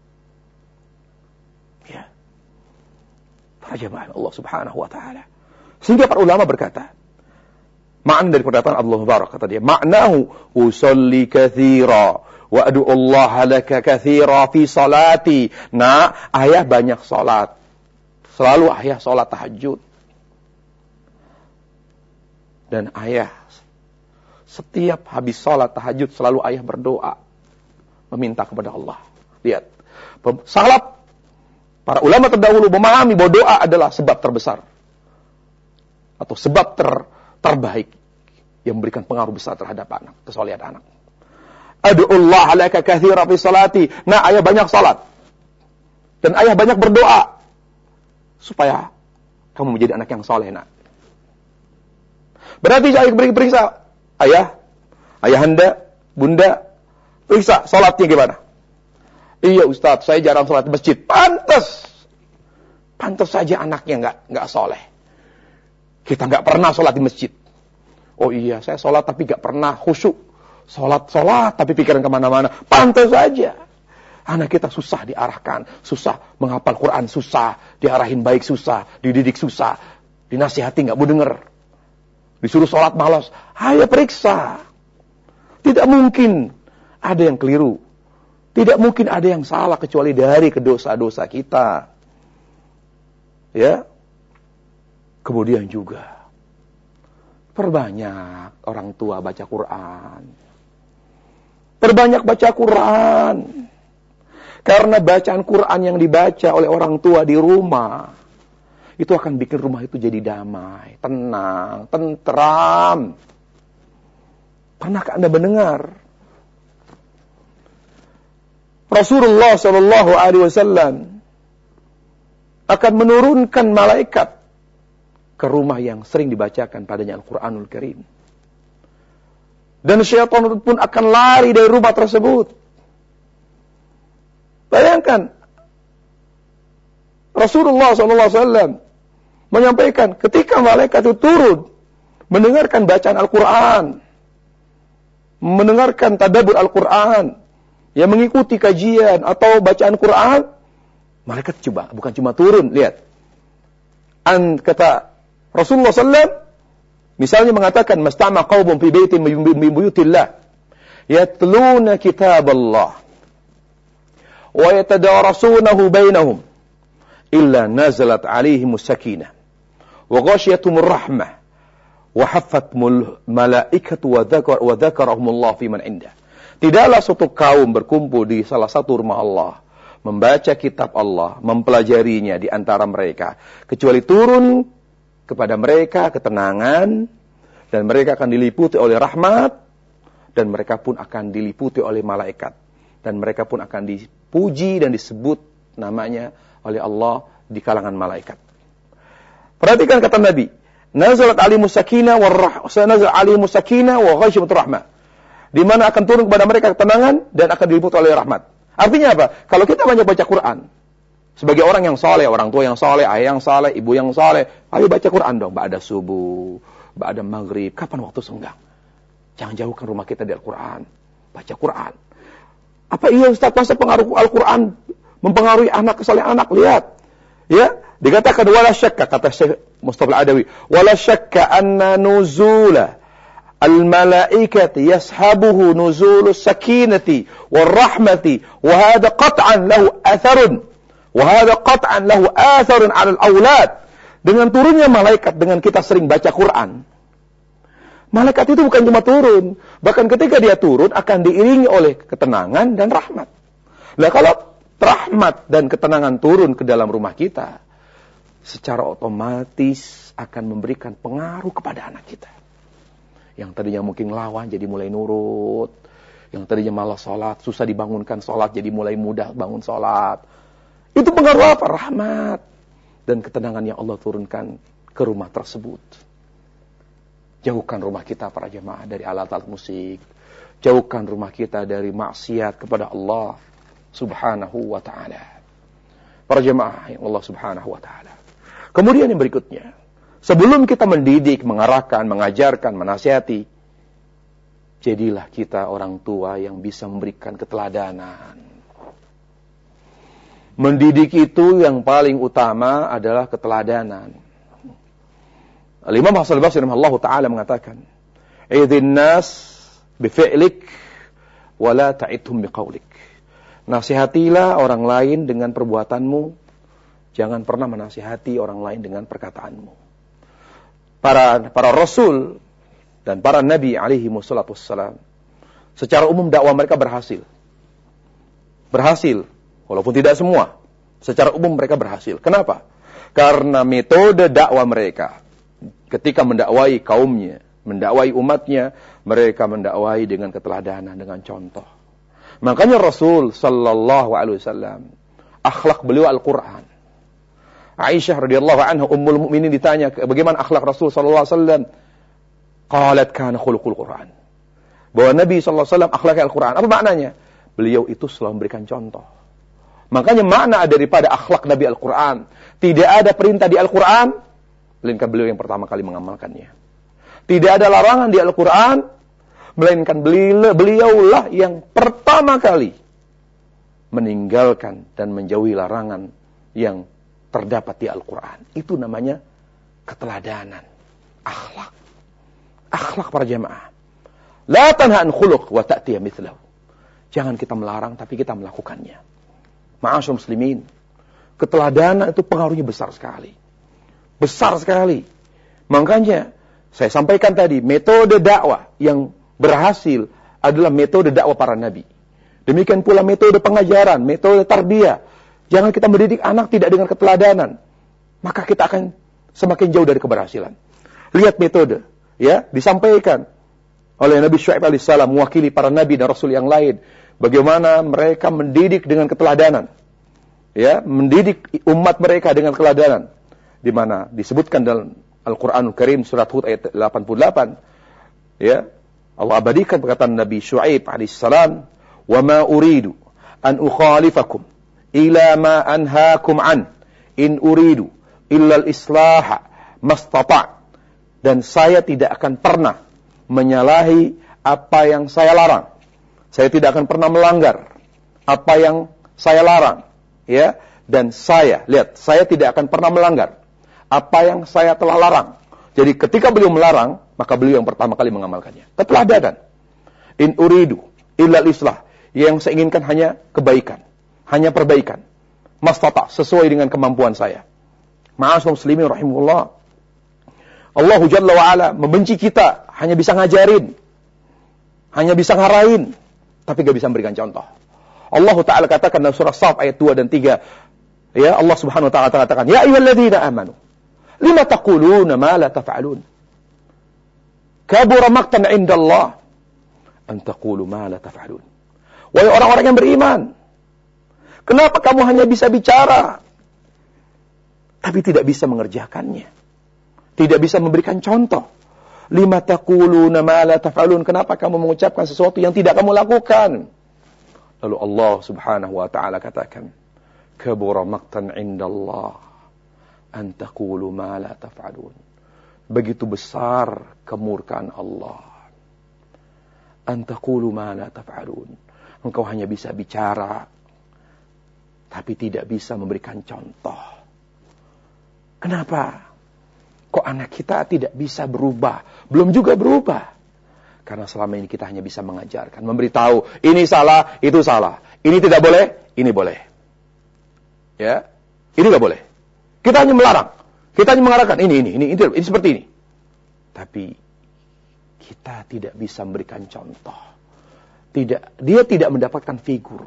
[SPEAKER 1] Ya. Para jemaah Allah subhanahu wa ta'ala. Sehingga para ulama berkata, makna dari perkataan Allah Mubarak, kata dia, maknahu usalli kathira wa adu'u Allah laka kathira fi salati. Nah, ayah banyak salat. Selalu ayah salat tahajud. Dan ayah setiap habis salat tahajud selalu ayah berdoa, meminta kepada Allah. Lihat, salaf para ulama terdahulu memahami bahwa doa adalah sebab terbesar atau sebab terbaik yang memberikan pengaruh besar terhadap anak, kesolehan anak. Adu'ullah laka kathira fi salati. Nah, ayah banyak salat dan ayah banyak berdoa supaya kamu menjadi anak yang soleh, nak. Berarti saya periksa ayahanda, bunda, periksa salatnya gimana? Iya Ustaz, saya jarang salat di masjid. Pantas saja anaknya nggak soleh. Kita nggak pernah salat di masjid. Oh iya, saya salat tapi nggak pernah khusyuk. Salat tapi pikiran kemana-mana. Pantas saja anak kita susah diarahkan, susah menghafal Quran, susah diarahin baik, susah dididik, susah dinasihati nggak mau denger. Disuruh sholat malas. Ayo periksa. Tidak mungkin ada yang keliru. Tidak mungkin ada yang salah kecuali dari dosa-dosa kita. Ya. Kemudian juga perbanyak orang tua baca Quran. Perbanyak baca Quran. Karena bacaan Quran yang dibaca oleh orang tua di rumah itu akan bikin rumah itu jadi damai, tenang, tentram. Pernahkah Anda mendengar Rasulullah SAW akan menurunkan malaikat ke rumah yang sering dibacakan padanya Al-Quranul Karim? Dan syaitan pun akan lari dari rumah tersebut. Bayangkan, Rasulullah SAW menyampaikan ketika malaikat itu turun mendengarkan bacaan Al-Quran, mendengarkan tadabbur Al-Quran, yang mengikuti kajian atau bacaan Quran, malaikat bukan cuma turun, lihat. Kata Rasulullah SAW, misalnya mengatakan, mastama qawbun fi baitin min buyutillah, yatluna kitab Allah, wa yatadarasunahu bainahum, illa nazalat alaihimus sakinah, wa ghasyiyatumur rahmah, wa haffatumul malaikatu wa dzakarahumullah fi man indah. Tidaklah suatu kaum berkumpul di salah satu rumah Allah, membaca kitab Allah, mempelajarinya di antara mereka, kecuali turun kepada mereka ketenangan, dan mereka akan diliputi oleh rahmat, dan mereka pun akan diliputi oleh malaikat, dan mereka pun akan dipuji dan disebut namanya oleh Allah di kalangan malaikat. Perhatikan kata Nabi, nazalat alimus sakinah wa ghasyiyatur rahmah, di mana akan turun kepada mereka ketenangan dan akan diliputi oleh rahmat. Artinya apa? Kalau kita banyak baca Quran, sebagai orang yang saleh, orang tua yang saleh, ayah yang saleh, ibu yang saleh, ayo baca Quran dong, ba'da subuh, ba'da maghrib, kapan waktu senggang. Jangan jauhkan rumah kita dari Al-Quran, baca Quran. Apa iya Ustaz, masa pengaruh Al-Quran mempengaruhi anak, kesalehan anak? Lihat, ya, dikatakan wala syakka, kata Syekh Mustafa Al-Adawi, wala syakka anna nuzula al-malaikati yashabuhu nuzulus sakinati war-rahmati wa hadha qat'an lahu atharun wa hadha qat'an lahu atharun 'ala al-aulad. Dengan turunnya malaikat, dengan kita sering baca Quran, malaikat itu bukan cuma turun, bahkan ketika dia turun akan diiringi oleh ketenangan dan rahmat. Nah, kalau rahmat dan ketenangan turun ke dalam rumah kita, secara otomatis akan memberikan pengaruh kepada anak kita. Yang tadinya mungkin lawan jadi mulai nurut. Yang tadinya malas sholat, susah dibangunkan sholat, jadi mulai mudah bangun sholat. Itu pengaruh apa? Rahmat dan ketenangan yang Allah turunkan ke rumah tersebut. Jauhkan rumah kita para jemaah dari alat-alat musik. Jauhkan rumah kita dari maksiat kepada Allah subhanahu wa ta'ala. Para jemaah yang Allah subhanahu wa ta'ala. Kemudian yang berikutnya, sebelum kita mendidik, mengarahkan, mengajarkan, menasihati, jadilah kita orang tua yang bisa memberikan keteladanan. Mendidik itu yang paling utama adalah keteladanan. Al-Imam Hasan al-Basri rahimahullahu ta'ala mengatakan, "Idhin nas bifi'lik wa la ta'idhum biqaulik." Nasihatilah orang lain dengan perbuatanmu, jangan pernah menasihati orang lain dengan perkataanmu. Para rasul dan para nabi alaihi wassalatu wassalam, secara umum dakwah mereka berhasil. Berhasil, walaupun tidak semua. Secara umum mereka berhasil. Kenapa? Karena metode dakwah mereka, ketika mendakwai kaumnya, mendakwai umatnya, mereka mendakwai dengan keteladanan, dengan contoh. Makanya Rasul sallallahu alaihi wasallam, akhlak beliau Al-Qur'an. Aisyah radhiyallahu anha ummul mukminin ditanya bagaimana akhlak Rasul sallallahu alaihi wasallam. Qalat kana khuluqul Qur'an. Bahwa Nabi sallallahu alaihi wasallam akhlaknya Al-Qur'an. Apa maknanya? Beliau itu selalu memberikan contoh. Makanya makna daripada akhlak Nabi Al-Qur'an, tidak ada perintah di Al-Qur'an melainkan beliau yang pertama kali mengamalkannya. Tidak ada larangan di Al-Qur'an melainkan beliaulah yang pertama kali meninggalkan dan menjauhi larangan yang terdapat di Al-Qur'an. Itu namanya keteladanan, akhlak. Akhlak para jamaah. La tanha an khuluq wa ta'tiya mithlahu. Jangan kita melarang tapi kita melakukannya. Ma'asyur muslimin, keteladanan itu pengaruhnya besar sekali. Besar sekali. Makanya saya sampaikan tadi, metode dakwah yang berhasil adalah metode dakwah para nabi. Demikian pula metode pengajaran, metode tarbiyah. Jangan kita mendidik anak tidak dengan keteladanan, maka kita akan semakin jauh dari keberhasilan. Lihat metode, ya, disampaikan oleh Nabi Syuaib alaihissalam, mewakili para nabi dan rasul yang lain, bagaimana mereka mendidik dengan keteladanan, ya, mendidik umat mereka dengan keteladanan, di mana disebutkan dalam Al-Quranul Karim surat Hud ayat 88, ya, Allah abadikan perkataan Nabi Syuaib alaihissalam, wa ma uridu an ukhalifakum ila ma anhaakum an in uridu illa al-islaha mastata'. Dan saya tidak akan pernah menyalahi apa yang saya larang. Saya tidak akan pernah melanggar apa yang saya larang, ya. Dan saya, lihat, saya tidak akan pernah melanggar apa yang saya telah larang. Jadi ketika beliau melarang, maka beliau yang pertama kali mengamalkannya. Keteladanan. In uridu illa al-islah. Yang saya inginkan hanya kebaikan, hanya perbaikan. Mastata, sesuai dengan kemampuan saya. Ma'asyur muslimin rahimahullah. Allah Jalla wa'ala membenci kita, hanya bisa ngajarin, hanya bisa ngarahin, tapi gak bisa memberikan contoh. Allah Ta'ala katakan dalam surah Shaf ayat 2 dan 3, ya, Allah Subhanahu wa Ta'ala katakan, ya ayyuhalladzina amanu, lima taquluna ma la taf'alun, kabura maqtan 'indallah an taqulu ma la taf'alun. Wahai orang-orang yang beriman, kenapa kamu hanya bisa bicara tapi tidak bisa mengerjakannya? Tidak bisa memberikan contoh. Lima taquluna ma la taf'alun. Kenapa kamu mengucapkan sesuatu yang tidak kamu lakukan? Lalu Allah Subhanahu wa Ta'ala katakan, kabura maqtan 'indallah an taqulu ma la taf'alun. Begitu besar kemurkaan Allah. An taqulu ma la taf'alun. Engkau hanya bisa bicara tapi tidak bisa memberikan contoh. Kenapa? Kok anak kita tidak bisa berubah? Belum juga berubah. Karena selama ini kita hanya bisa mengajarkan, memberitahu, ini salah, itu salah. Ini tidak boleh, ini boleh. Ya, ini tidak boleh. Kita hanya melarang. Kita hanya mengarahkan, ini seperti ini. Tapi kita tidak bisa memberikan contoh. Dia tidak mendapatkan figur.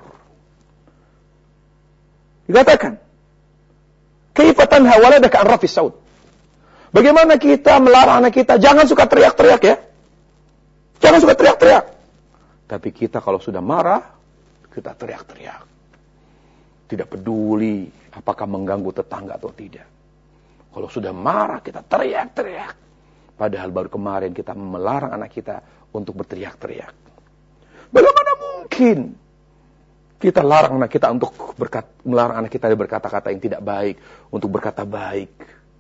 [SPEAKER 1] Dikatakan, kaifa tanha waladaka an rafis saut? Bagaimana kita melarang anak kita, jangan suka teriak-teriak ya. Jangan suka teriak-teriak. Tapi kita kalau sudah marah, kita teriak-teriak. Tidak peduli apakah mengganggu tetangga atau tidak. Kalau sudah marah, kita teriak-teriak. Padahal baru kemarin kita melarang anak kita untuk berteriak-teriak. Bagaimana mungkin kita larang anak kita untuk melarang anak kita berkata-kata yang tidak baik, untuk berkata baik.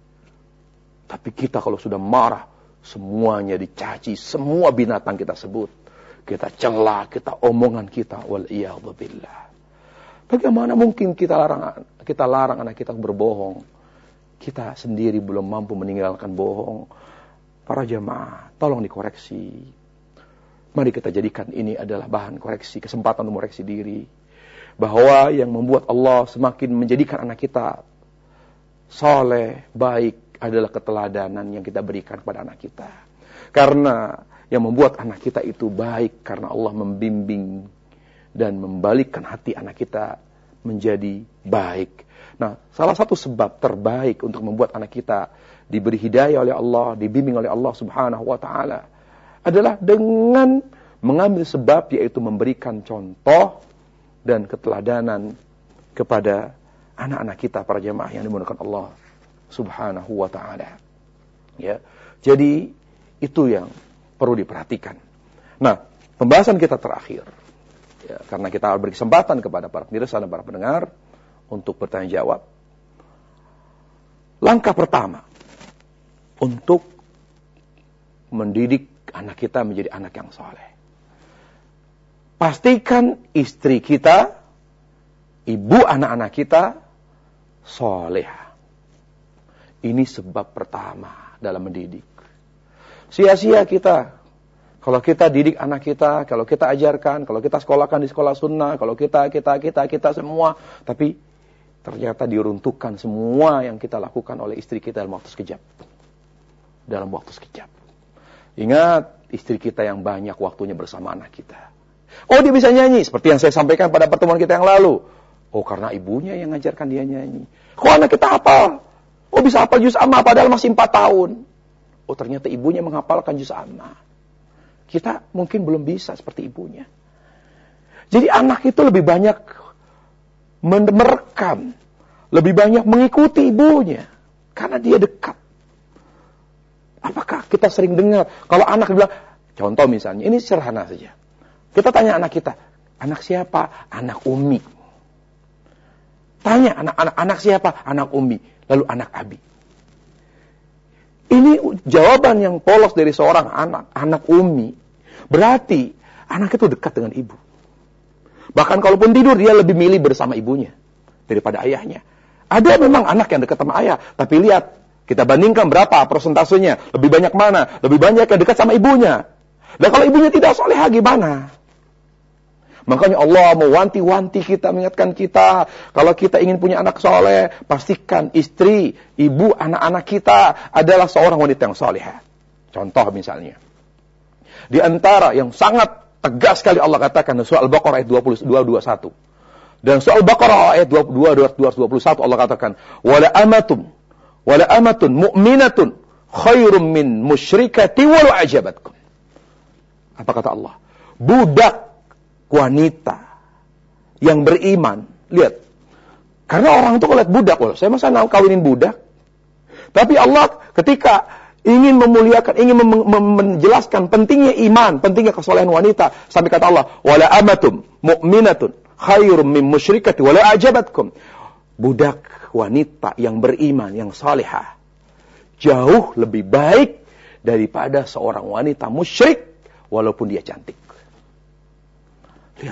[SPEAKER 1] Tapi kita kalau sudah marah, semuanya dicaci, semua binatang kita sebut. Kita cela, kita omongan kita, wal'iyadzubillah. Bagaimana mungkin kita larang anak kita berbohong? Kita sendiri belum mampu meninggalkan bohong. Para jamaah, tolong dikoreksi. Mari kita jadikan ini adalah bahan koreksi, kesempatan untuk koreksi diri. Bahwa yang membuat Allah semakin menjadikan anak kita soleh, baik, adalah keteladanan yang kita berikan kepada anak kita. Karena yang membuat anak kita itu baik, karena Allah membimbing dan membalikkan hati anak kita menjadi baik. Nah, salah satu sebab terbaik untuk membuat anak kita diberi hidayah oleh Allah, dibimbing oleh Allah Subhanahu wa ta'ala, adalah dengan mengambil sebab, yaitu memberikan contoh dan keteladanan kepada anak-anak kita, para jemaah yang dimuliakan Allah Subhanahu wa ta'ala. Ya. Jadi itu yang perlu diperhatikan. Nah, pembahasan kita terakhir, ya, karena kita beri kesempatan kepada para pemirsa dan para pendengar untuk bertanya jawab. Langkah pertama untuk mendidik anak kita menjadi anak yang saleh, pastikan istri kita, ibu anak-anak kita saleh. Ini sebab pertama dalam mendidik. Sia-sia kita kalau kita didik anak kita, kalau kita ajarkan, kalau kita sekolahkan di sekolah sunnah, kalau kita semua, tapi ternyata diruntuhkan semua yang kita lakukan oleh istri kita dalam waktu sekejap. Dalam waktu sekejap. Ingat, istri kita yang banyak waktunya bersama anak kita. Oh, dia bisa nyanyi, seperti yang saya sampaikan pada pertemuan kita yang lalu. Oh, karena ibunya yang ngajarkan dia nyanyi. Kok anak kita hafal? Oh, bisa hafal juz amma padahal masih 4 tahun. Oh, ternyata ibunya menghafalkan juz amma. Kita mungkin belum bisa seperti ibunya. Jadi anak itu lebih banyak merekam, lebih banyak mengikuti ibunya, karena dia dekat. Apakah kita sering dengar, kalau anak bilang, contoh misalnya, ini sederhana saja. Kita tanya anak kita, anak siapa? Anak Umi. Tanya anak siapa? Anak Umi. Lalu anak Abi. Ini jawaban yang polos dari seorang anak Umi. Berarti anak itu dekat dengan ibu. Bahkan kalaupun tidur, dia lebih milih bersama ibunya daripada ayahnya. Ada memang anak yang dekat sama ayah, tapi lihat, kita bandingkan berapa persentasenya, lebih banyak mana? Lebih banyak yang dekat sama ibunya. Dan kalau ibunya tidak solehah gimana? Makanya Allah mewanti-wanti kita, mengingatkan kita, kalau kita ingin punya anak soleh, pastikan istri, ibu, anak-anak kita adalah seorang wanita yang solehah. Contoh misalnya, di antara yang sangat tegas sekali Allah katakan dalam surah Al-Baqarah ayat 221. Dan surah Al-Baqarah ayat 221 Allah katakan, wala amatun mu'minatun khairum min musyrikati walau ajabatkum. Apa kata Allah? Budak wanita yang beriman. Lihat. Karena orang itu kalau lihat budak, saya masa mau kawinin budak. Tapi Allah ketika ingin memuliakan, ingin menjelaskan pentingnya iman, pentingnya kesolehan wanita, sampai kata Allah, wala amatum mu'minatun khairum min musyrikati wala ajabatkum. Budak wanita yang beriman, yang salihah, jauh lebih baik daripada seorang wanita musyrik walaupun dia cantik. Lihat.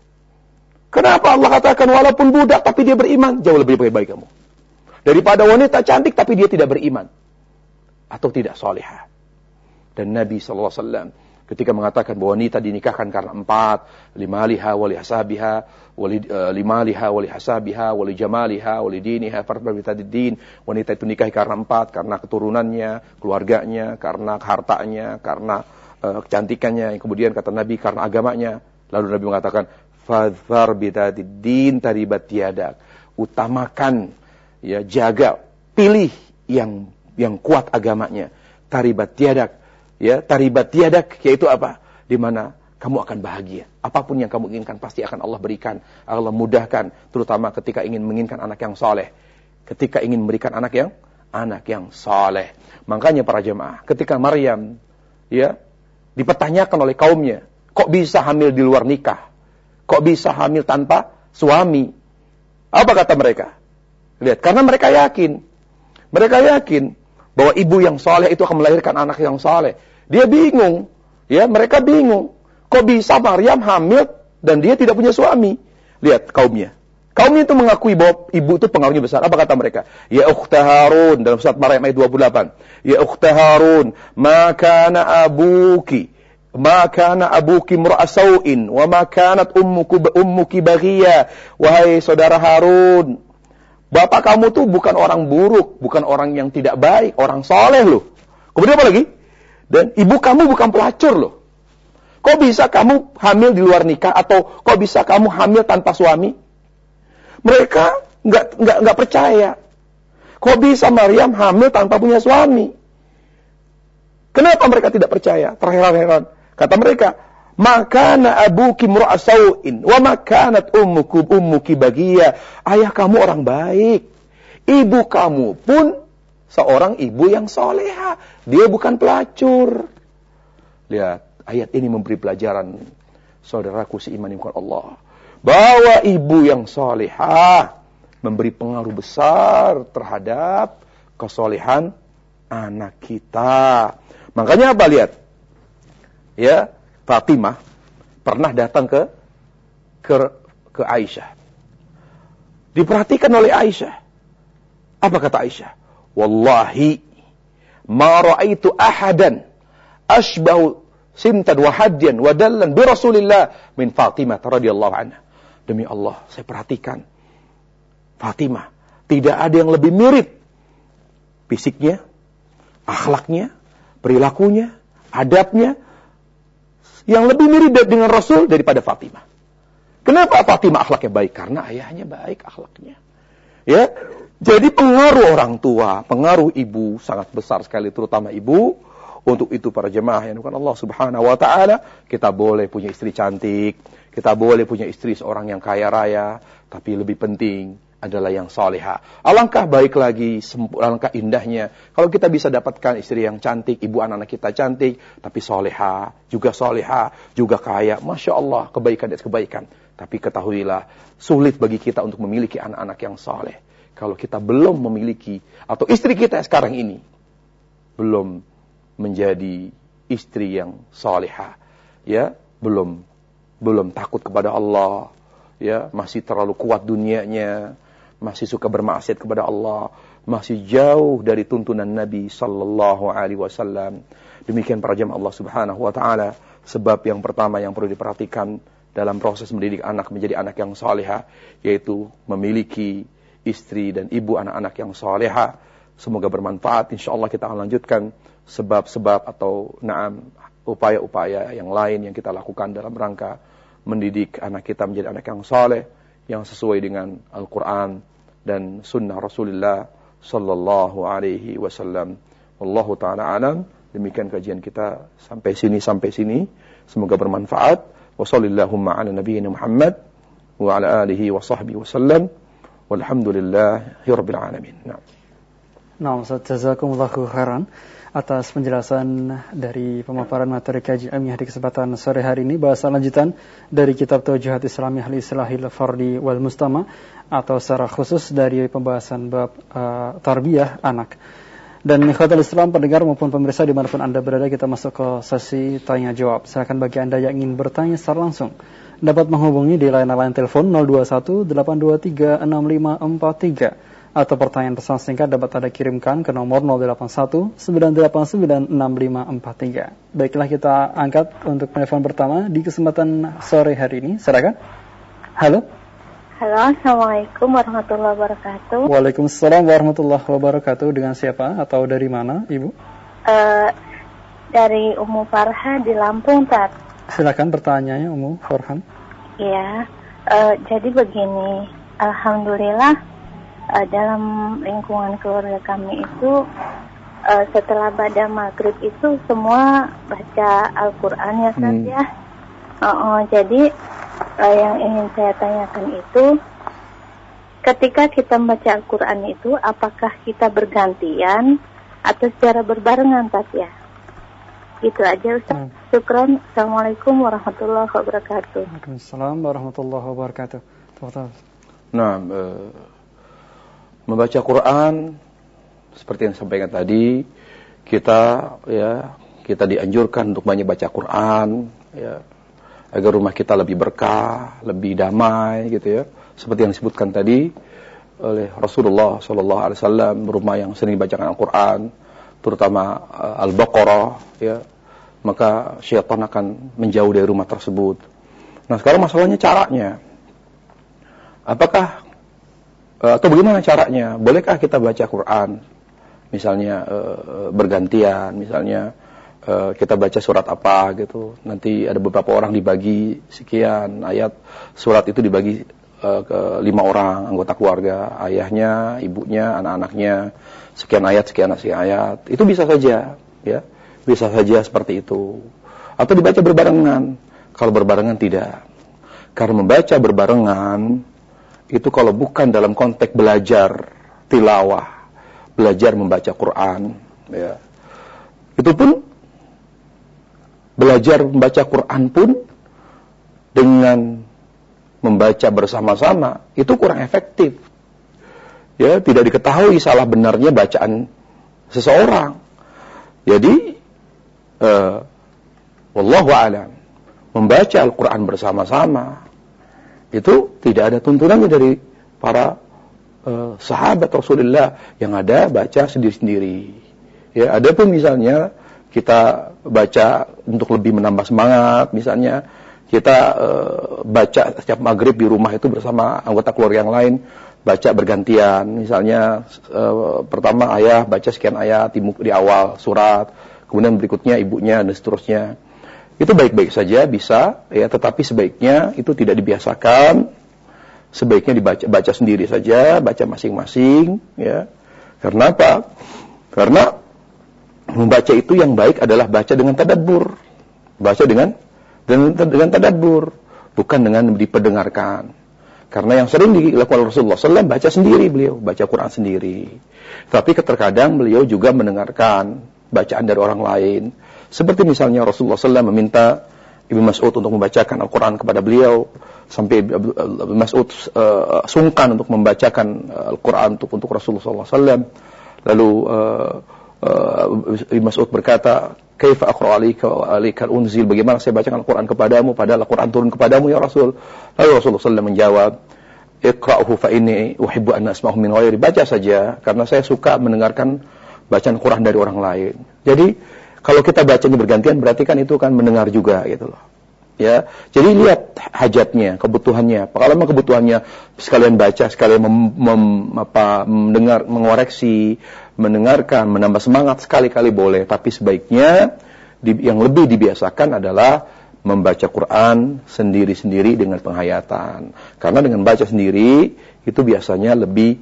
[SPEAKER 1] Kenapa Allah katakan walaupun budak tapi dia beriman, jauh lebih baik kamu daripada wanita cantik tapi dia tidak beriman atau tidak salihah. Dan Nabi SAW ketika mengatakan bahwa wanita dinikahkan karena 4, limaliha wali hasabiha, limaliha wali hasabiha, wali jamaliha, wali diniha, farbatadid. Wanita itu nikahi karena 4, karena keturunannya, keluarganya, karena hartanya, karena kecantikannya. Kemudian kata Nabi karena agamanya. Lalu Nabi mengatakan, fadhar bitadid taribat yadak. Utamakan, ya, jaga, pilih yang yang kuat agamanya. Taribat yadak, ya, taribat yadak, yaitu apa? Di mana kamu akan bahagia. Apapun yang kamu inginkan pasti akan Allah berikan, Allah mudahkan, terutama ketika ingin menginginkan anak yang saleh. Ketika ingin memberikan anak yang saleh. Makanya para jemaah, ketika Maryam ya dipertanyakan oleh kaumnya, kok bisa hamil di luar nikah? Kok bisa hamil tanpa suami? Apa kata mereka? Lihat, karena mereka yakin bahwa ibu yang saleh itu akan melahirkan anak yang saleh. Dia bingung, ya, mereka bingung. Kok bisa Maryam hamil dan dia tidak punya suami? Lihat kaumnya. Kaumnya itu mengakui bahwa ibu itu pengaruhnya besar. Apa kata mereka? Ya ukhta Harun, dalam surat Maryam ayat 28. Ya ukhta Harun, ma kana abuki mur'asau'in wa ma kanat ummuki baghiya. Wahai saudara Harun, bapak kamu tuh bukan orang buruk, bukan orang yang tidak baik, orang soleh loh. Kemudian apa lagi? Dan ibu kamu bukan pelacur loh. Kok bisa kamu hamil di luar nikah, atau kok bisa kamu hamil tanpa suami? Mereka nggak percaya. Kok bisa Maryam hamil tanpa punya suami? Kenapa mereka tidak percaya? Terheran-heran. Kata mereka, makana abuki mur'asau'in wa makanat ummuki baghiya. Ayah kamu orang baik. Ibu kamu pun seorang ibu yang soleha. Dia bukan pelacur. Lihat, ayat ini memberi pelajaran, saudaraku seiman dengan Allah, bahwa ibu yang soleha memberi pengaruh besar terhadap kesolehan anak kita. Makanya apa? Lihat, ya, Fatimah pernah datang ke Aisyah. Diperhatikan oleh Aisyah. Apa kata Aisyah? Wallahi ma ra'aitu ahadan ashbahu simtan wa hadyan wa dallan bi Rasulillah min Fatimah radhiyallahu anha. Demi Allah, saya perhatikan Fatimah, tidak ada yang lebih mirip fisiknya, akhlaknya, perilakunya, adabnya, yang lebih mirip dengan Rasul daripada Fatimah. Kenapa Fatimah akhlaknya baik? Karena ayahnya baik akhlaknya. Ya, jadi pengaruh orang tua, pengaruh ibu sangat besar sekali, terutama ibu. Untuk itu para jemaah yang bukan Allah Subhanahu wa taala, kita boleh punya istri cantik, kita boleh punya istri seorang yang kaya raya, tapi lebih penting adalah yang salihah. Alangkah baik lagi, alangkah indahnya kalau kita bisa dapatkan istri yang cantik, ibu anak-anak kita cantik, tapi salihah, juga kaya. Masya Allah, kebaikan dan kebaikan. Tapi ketahuilah, sulit bagi kita untuk memiliki anak-anak yang saleh kalau kita belum memiliki, atau istri kita sekarang ini belum menjadi istri yang salihah, ya, belum takut kepada Allah, ya, masih terlalu kuat dunianya, masih suka bermaksiat kepada Allah, masih jauh dari tuntunan Nabi sallallahu alaihi wasallam. Demikian para jemaah Allah Subhanahu wa taala, sebab yang pertama yang perlu diperhatikan dalam proses mendidik anak menjadi anak yang salihah, yaitu memiliki istri dan ibu anak-anak yang salihah. Semoga bermanfaat. Insyaallah kita akan lanjutkan sebab-sebab atau upaya-upaya yang lain yang kita lakukan dalam rangka mendidik anak kita menjadi anak yang saleh, yang sesuai dengan Al-Quran dan Sunnah Rasulullah Sallallahu Alaihi Wasallam. Wallahu ta'ala alam. Demikian kajian kita sampai sini. Semoga bermanfaat. Wa sallallahumma ala nabiyyina Muhammad wa ala alihi wa sahbihi wasallam. Walhamdulillahi rabbil alamin.
[SPEAKER 2] Nah, Ustaz, jazakumullahu khairan atas penjelasan dari pemaparan materi kajian ilmiah di kesempatan sore hari ini. Bahasa lanjutan dari kitab Taujihat Islamiyah li-Islahil Fardi wal Mustama, atau secara khusus dari pembahasan bab tarbiyah anak. Dan ikhwatul Islam, pendengar maupun pemirsa dimanapun Anda berada, kita masuk ke sesi tanya jawab. Silakan bagi Anda yang ingin bertanya secara langsung, dapat menghubungi di layanan telepon 021 823 6543. Atau pertanyaan pesan singkat dapat Anda kirimkan ke nomor 081 989 6543. Baiklah, kita angkat untuk telepon pertama di kesempatan sore hari ini. Silakan. Halo.
[SPEAKER 3] Halo, Assalamualaikum warahmatullahi wabarakatuh.
[SPEAKER 2] Waalaikumsalam warahmatullahi wabarakatuh. Dengan siapa atau dari mana, Ibu?
[SPEAKER 3] Dari Ummu Farhan di Lampung, Tat.
[SPEAKER 2] Silakan pertanyaannya, Ummu Farhan.
[SPEAKER 3] Iya, jadi begini, alhamdulillah dalam lingkungan keluarga kami itu setelah pada maghrib itu semua baca Al-Quran ya Ustaz ya. Jadi yang ingin saya tanyakan itu, ketika kita membaca Al-Quran itu, apakah kita bergantian atau secara berbarengan Ustaz ya? Itu aja Ustaz. Syukran. Assalamualaikum warahmatullahi wabarakatuh.
[SPEAKER 2] Waalaikumsalam warahmatullahi wabarakatuh.
[SPEAKER 1] Nah, membaca Quran seperti yang disampaikan tadi, kita dianjurkan untuk banyak baca Quran, ya, agar rumah kita lebih berkah, lebih damai, gitu ya. Seperti yang disebutkan tadi oleh Rasulullah SAW, rumah yang sering dibacakan Al-Quran, terutama Al-Baqarah, ya, maka syaitan akan menjauh dari rumah tersebut. Nah, sekarang masalahnya caranya. Apakah atau bagaimana caranya? Bolehkah kita baca Quran? Misalnya bergantian, misalnya kita baca surat apa gitu. Nanti ada beberapa orang dibagi sekian ayat. Surat itu dibagi ke 5 orang anggota keluarga, ayahnya, ibunya, anak-anaknya, sekian ayat. Itu bisa saja, ya. Bisa saja seperti itu. Atau dibaca berbarengan. Kalau berbarengan tidak. Karena membaca berbarengan itu kalau bukan dalam konteks belajar tilawah, belajar membaca Quran, ya. Itu pun belajar membaca Quran pun dengan membaca bersama-sama itu kurang efektif. Ya, tidak diketahui salah benarnya bacaan seseorang. Jadi wallahu a'lam, membaca Al-Quran bersama-sama itu tidak ada tuntunannya dari para sahabat Rasulullah, yang ada baca sendiri-sendiri. Ya, ada pun misalnya kita baca untuk lebih menambah semangat, misalnya kita baca setiap maghrib di rumah itu bersama anggota keluarga yang lain, baca bergantian. Misalnya pertama ayah baca sekian ayat di awal surat, kemudian berikutnya ibunya dan seterusnya. Itu baik-baik saja bisa, ya, tetapi sebaiknya itu tidak dibiasakan. Sebaiknya baca sendiri saja, baca masing-masing, ya. Karena apa? Karena membaca itu yang baik adalah baca dengan tadabbur. Baca dengan tadabbur, bukan dengan diperdengarkan. Karena yang sering dilakukan Rasulullah SAW, baca sendiri beliau, baca Quran sendiri. Tapi terkadang beliau juga mendengarkan bacaan dari orang lain. Seperti misalnya Rasulullah SAW meminta Ibnu Mas'ud untuk membacakan Al-Quran kepada beliau, sampai Ibnu Mas'ud sungkan untuk membacakan Al-Quran untuk Rasulullah SAW. Lalu Ibnu Mas'ud berkata, "Kaifa aqra'u 'alaika al-unzil?" Bagaimana saya bacakan Al-Quran kepadamu padahal Al-Quran turun kepadamu ya Rasul? Lalu Rasulullah SAW menjawab, "Iqra'uhu fa inni uhibbu an asma'ahu min ghairi." Baca saja karena saya suka mendengarkan bacaan Quran dari orang lain. Jadi kalau kita bacanya bergantian berarti kan itu kan mendengar juga gitu loh. Ya. Jadi lihat hajatnya, kebutuhannya. Kalau memang kebutuhannya sekalian baca, sekalian mendengar, mengoreksi, mendengarkan, menambah semangat, sekali-kali boleh. Tapi sebaiknya yang lebih dibiasakan adalah membaca Quran sendiri-sendiri dengan penghayatan. Karena dengan baca sendiri itu biasanya lebih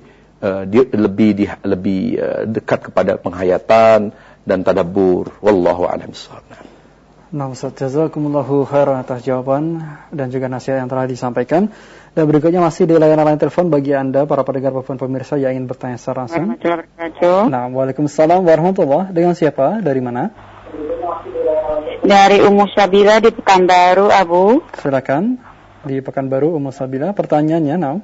[SPEAKER 1] dekat kepada penghayatan dan tadabbur. Wallahu a'lam bishawab.
[SPEAKER 2] Nah, Ustaz, jazakumullahu khairan atas jawaban dan juga nasihat yang telah disampaikan. Dan berikutnya masih di layanan line telepon bagi Anda para pendengar maupun pemirsa yang ingin bertanya secara langsung. Nah, waalaikumsalam warahmatullahi. Dengan siapa? Dari mana?
[SPEAKER 4] Dari Ummu Sabila di Pekanbaru, Abu.
[SPEAKER 2] Silakan. Di Pekanbaru, Ummu Sabila. Pertanyaannya, nah.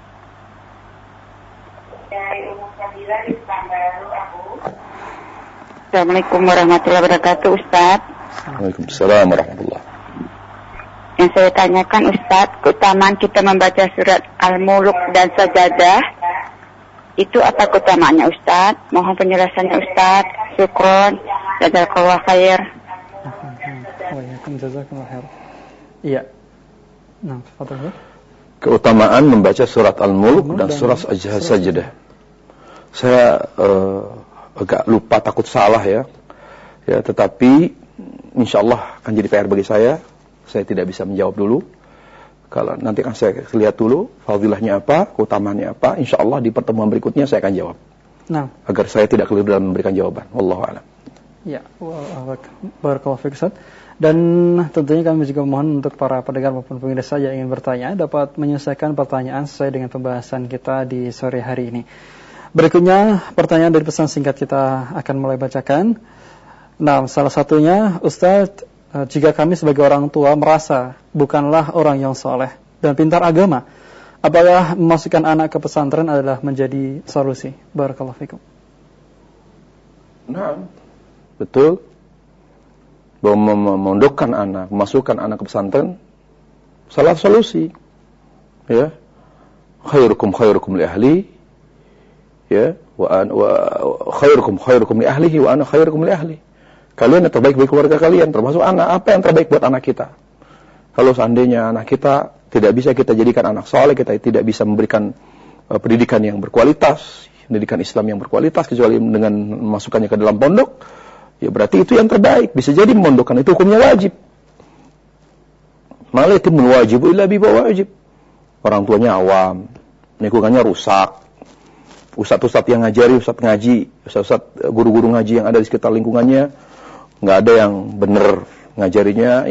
[SPEAKER 4] Dari Ummu Sabila di Pekanbaru, Abu. Assalamualaikum warahmatullahi wabarakatuh, Ustaz.
[SPEAKER 1] Waalaikumsalam warahmatullahi.
[SPEAKER 4] Yang saya tanyakan, Ustaz, keutamaan kita membaca surat Al-Mulk dan Sajadah, itu apa keutamaannya, Ustaz? Mohon penjelasannya, Ustaz. Syukron. Jazakallahu khair.
[SPEAKER 2] Jazakallahu khair. Iya. Nah, Fatah.
[SPEAKER 1] Keutamaan membaca surat Al-Mulk dan surat Sajadah. Saya agak lupa, takut salah ya. Ya, tetapi insyaallah akan jadi PR bagi saya. Saya tidak bisa menjawab dulu. Kalau nanti akan saya lihat dulu fadilahnya apa, keutamaannya apa. Insyaallah di pertemuan berikutnya saya akan jawab.
[SPEAKER 2] Nah,
[SPEAKER 1] agar saya tidak keliru dalam memberikan jawaban. Wallahu a'lam.
[SPEAKER 2] Ya, barakallahu fiik Ustaz. Dan tentunya kami juga mohon untuk para pendengar maupun pemirsa yang ingin bertanya dapat menyelesaikan pertanyaan sesuai dengan pembahasan kita di sore hari ini. Berikutnya pertanyaan dari pesan singkat kita akan mulai bacakan. Nah, salah satunya, Ustaz, jika kami sebagai orang tua merasa bukanlah orang yang soleh dan pintar agama, apakah memasukkan anak ke pesantren adalah menjadi solusi? Barakallahu fikum.
[SPEAKER 1] Nah, betul. Bahwa memondokkan anak, memasukkan anak ke pesantren, salah solusi. Ya, khairukum li ahli, ya, wa khairukum li ahlihi wa ana khairukum li ahli. Kalian yang terbaik bagi keluarga kalian, termasuk anak. Apa yang terbaik buat anak kita? Kalau seandainya anak kita tidak bisa kita jadikan anak soleh, kita tidak bisa memberikan pendidikan yang berkualitas, pendidikan Islam yang berkualitas, kecuali dengan memasukkannya ke dalam pondok, ya berarti itu yang terbaik. Bisa jadi memondokkan itu hukumnya wajib. Malah itu wajibu illa bi wajib. Orang tuanya awam, lingkungannya rusak. Ustaz-ustaz yang ngajari, ustaz ngaji, ustaz guru-guru ngaji yang ada di sekitar lingkungannya nggak ada yang benar ngajarinya,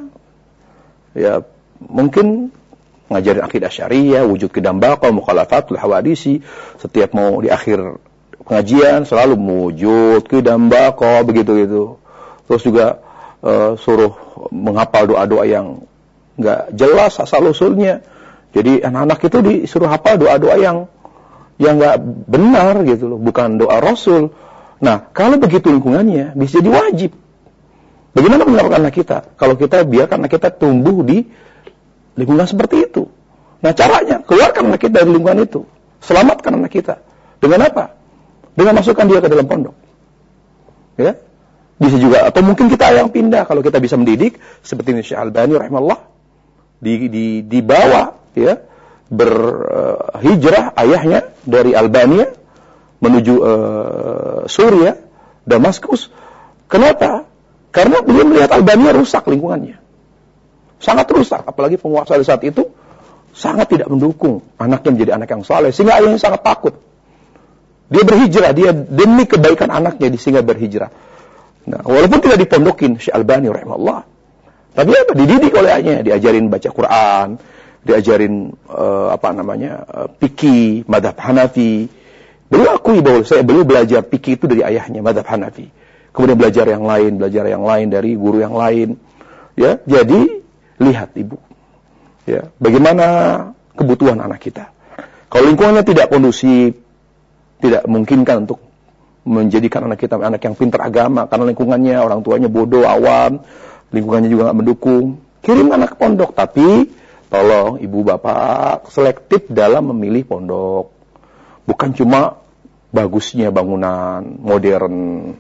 [SPEAKER 1] ya mungkin ngajarin akidah syariah, wujud qidam baqa, mukhalafatul hawadisi, setiap mau di akhir pengajian selalu wujud qidam baqa begitu. Terus juga suruh menghafal doa-doa yang nggak jelas asal usulnya. Jadi anak-anak itu disuruh hafal doa-doa yang nggak benar gitu loh, bukan doa Rasul. Nah, kalau begitu lingkungannya bisa jadi wajib. Bagaimana menyelamatkan anak kita? Kalau kita biarkan anak kita tumbuh di lingkungan seperti itu. Nah, caranya keluarkan anak kita dari lingkungan itu. Selamatkan anak kita. Dengan apa? Dengan masukkan dia ke dalam pondok. Ya. Bisa juga, atau mungkin kita yang pindah kalau kita bisa mendidik seperti Syekh Albani rahimahullah dibawa ya, berhijrah ayahnya dari Albania menuju Suriah, Damaskus. Kenapa? Karena beliau melihat Albania rusak lingkungannya. Sangat rusak, apalagi penguasa di saat itu sangat tidak mendukung anaknya menjadi anak yang saleh, sehingga ayahnya sangat takut. Dia berhijrah, dia demi kebaikan anaknya sehingga berhijrah. Nah, walaupun tidak dipondokin Syekh Albani rahimahullah, tapi apa? Dididik oleh ayahnya, diajarin baca Quran, diajarin fikih, mazhab Hanafi. Beliau akui bahwa beliau belajar fikih itu dari ayahnya, mazhab Hanafi. Kemudian belajar yang lain dari guru yang lain. Ya, jadi lihat ibu, ya, bagaimana kebutuhan anak kita. Kalau lingkungannya tidak kondusif, tidak memungkinkan untuk menjadikan anak kita anak yang pintar agama, karena lingkungannya orang tuanya bodoh, awam, lingkungannya juga nggak mendukung, kirim anak ke pondok. Tapi tolong ibu bapak selektif dalam memilih pondok. Bukan cuma bagusnya bangunan modern.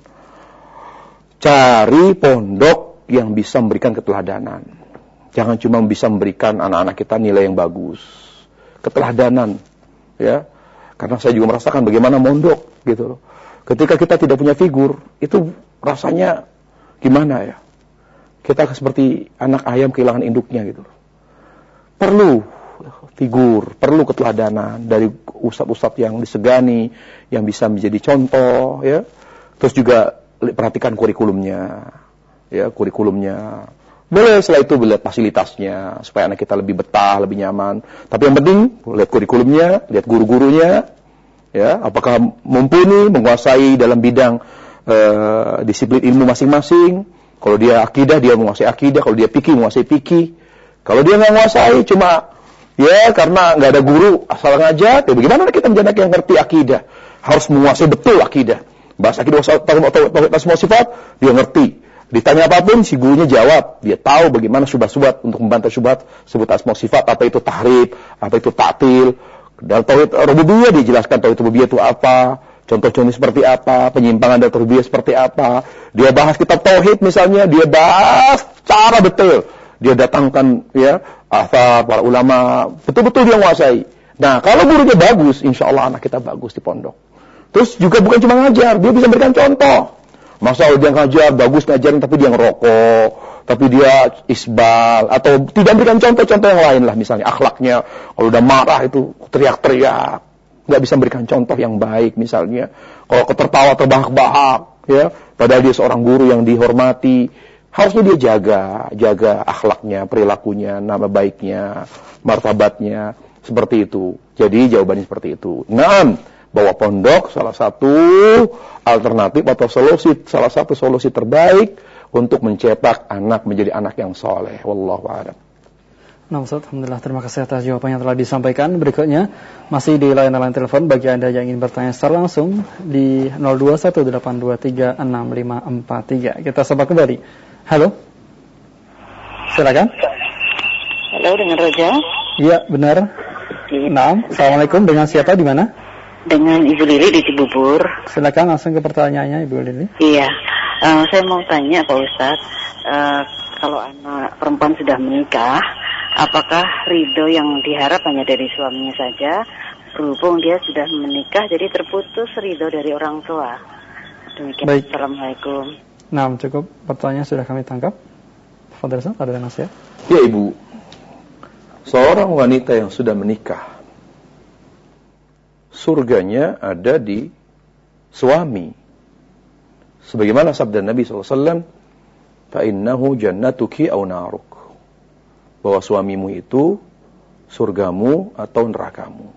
[SPEAKER 1] Cari pondok yang bisa memberikan keteladanan. Jangan cuma bisa memberikan anak-anak kita nilai yang bagus. Keteladanan, ya. Karena saya juga merasakan bagaimana mondok gitu loh. Ketika kita tidak punya figur, itu rasanya gimana ya? Kita seperti anak ayam kehilangan induknya gitu loh. Perlu figur, perlu keteladanan dari ustadz-ustadz yang disegani, yang bisa menjadi contoh, ya. Terus juga perhatikan kurikulumnya, ya, kurikulumnya. Boleh setelah itu lihat fasilitasnya, supaya anak kita lebih betah, lebih nyaman. Tapi yang penting, lihat kurikulumnya, lihat guru-gurunya, ya, apakah mumpuni, menguasai dalam bidang disiplin ilmu masing-masing. Kalau dia akidah, dia menguasai akidah. Kalau dia fikih, menguasai fikih. Kalau dia nggak menguasai, cuma ya karena nggak ada guru, asal ngajar, ya bagaimana kita menjadi anak yang ngerti akidah? Harus menguasai betul akidah. Bahasa akidah, tauhid asma sifat, dia ngerti. Ditanya apapun, si gurunya jawab. Dia tahu bagaimana syubhat-syubhat untuk membantah syubhat, sebut asma sifat, apa itu tahrif, apa itu ta'til. Dalam tauhid rububiyah dia jelaskan tauhid rububiyah itu apa, contoh-contohnya seperti apa, penyimpangan dari rububiyah seperti apa. Dia bahas kitab tauhid misalnya, dia bahas secara detail. Dia datangkan ya athar para ulama, betul-betul dia menguasai. Nah, kalau gurunya bagus, insya Allah anak kita bagus di pondok. Terus juga bukan cuma ngajar, dia bisa berikan contoh. Masa dia ngajar, bagus ngajarin, tapi dia ngerokok, tapi dia isbal, atau tidak berikan contoh-contoh yang lain lah, misalnya akhlaknya, kalau udah marah itu teriak-teriak, nggak bisa memberikan contoh yang baik. Misalnya, kalau tertawa terbahak-bahak, ya, padahal dia seorang guru yang dihormati, harusnya dia jaga akhlaknya, perilakunya, nama baiknya, martabatnya, seperti itu. Jadi jawabannya seperti itu. Naam, bahwa pondok salah satu alternatif atau salah satu solusi terbaik untuk mencetak anak menjadi anak yang soleh. Wallahu a'lam.
[SPEAKER 2] Nah, Ustaz, alhamdulillah, terima kasih atas jawaban yang telah disampaikan. Berikutnya, masih di layanan telepon bagi Anda yang ingin bertanya secara langsung di 0218236543. Kita sapa kembali. Halo. Silakan.
[SPEAKER 5] Halo, dengan Roja?
[SPEAKER 2] Iya, benar. Nah, Assalamualaikum, dengan siapa di mana?
[SPEAKER 5] Dengan Ibu Lili di Cibubur.
[SPEAKER 2] Silakan langsung ke pertanyaannya, Ibu Lili.
[SPEAKER 5] Iya, saya mau tanya Pak Ustadz, kalau anak perempuan sudah menikah, apakah ridho yang diharap hanya dari suaminya saja, berhubung dia sudah menikah jadi terputus ridho dari orang tua? Demikian.
[SPEAKER 2] Baik.
[SPEAKER 5] Assalamualaikum.
[SPEAKER 2] Nah, cukup, pertanyaan sudah kami tangkap. Fadhil Ustaz, ada nasihat?
[SPEAKER 1] Ya Ibu, seorang wanita yang sudah menikah, surganya ada di suami. Sebagaimana sabda Nabi SAW, فَإِنَّهُ جَنَّتُكِ أَوْ نَارُكُ, bahwa suamimu itu surgamu atau nerakamu.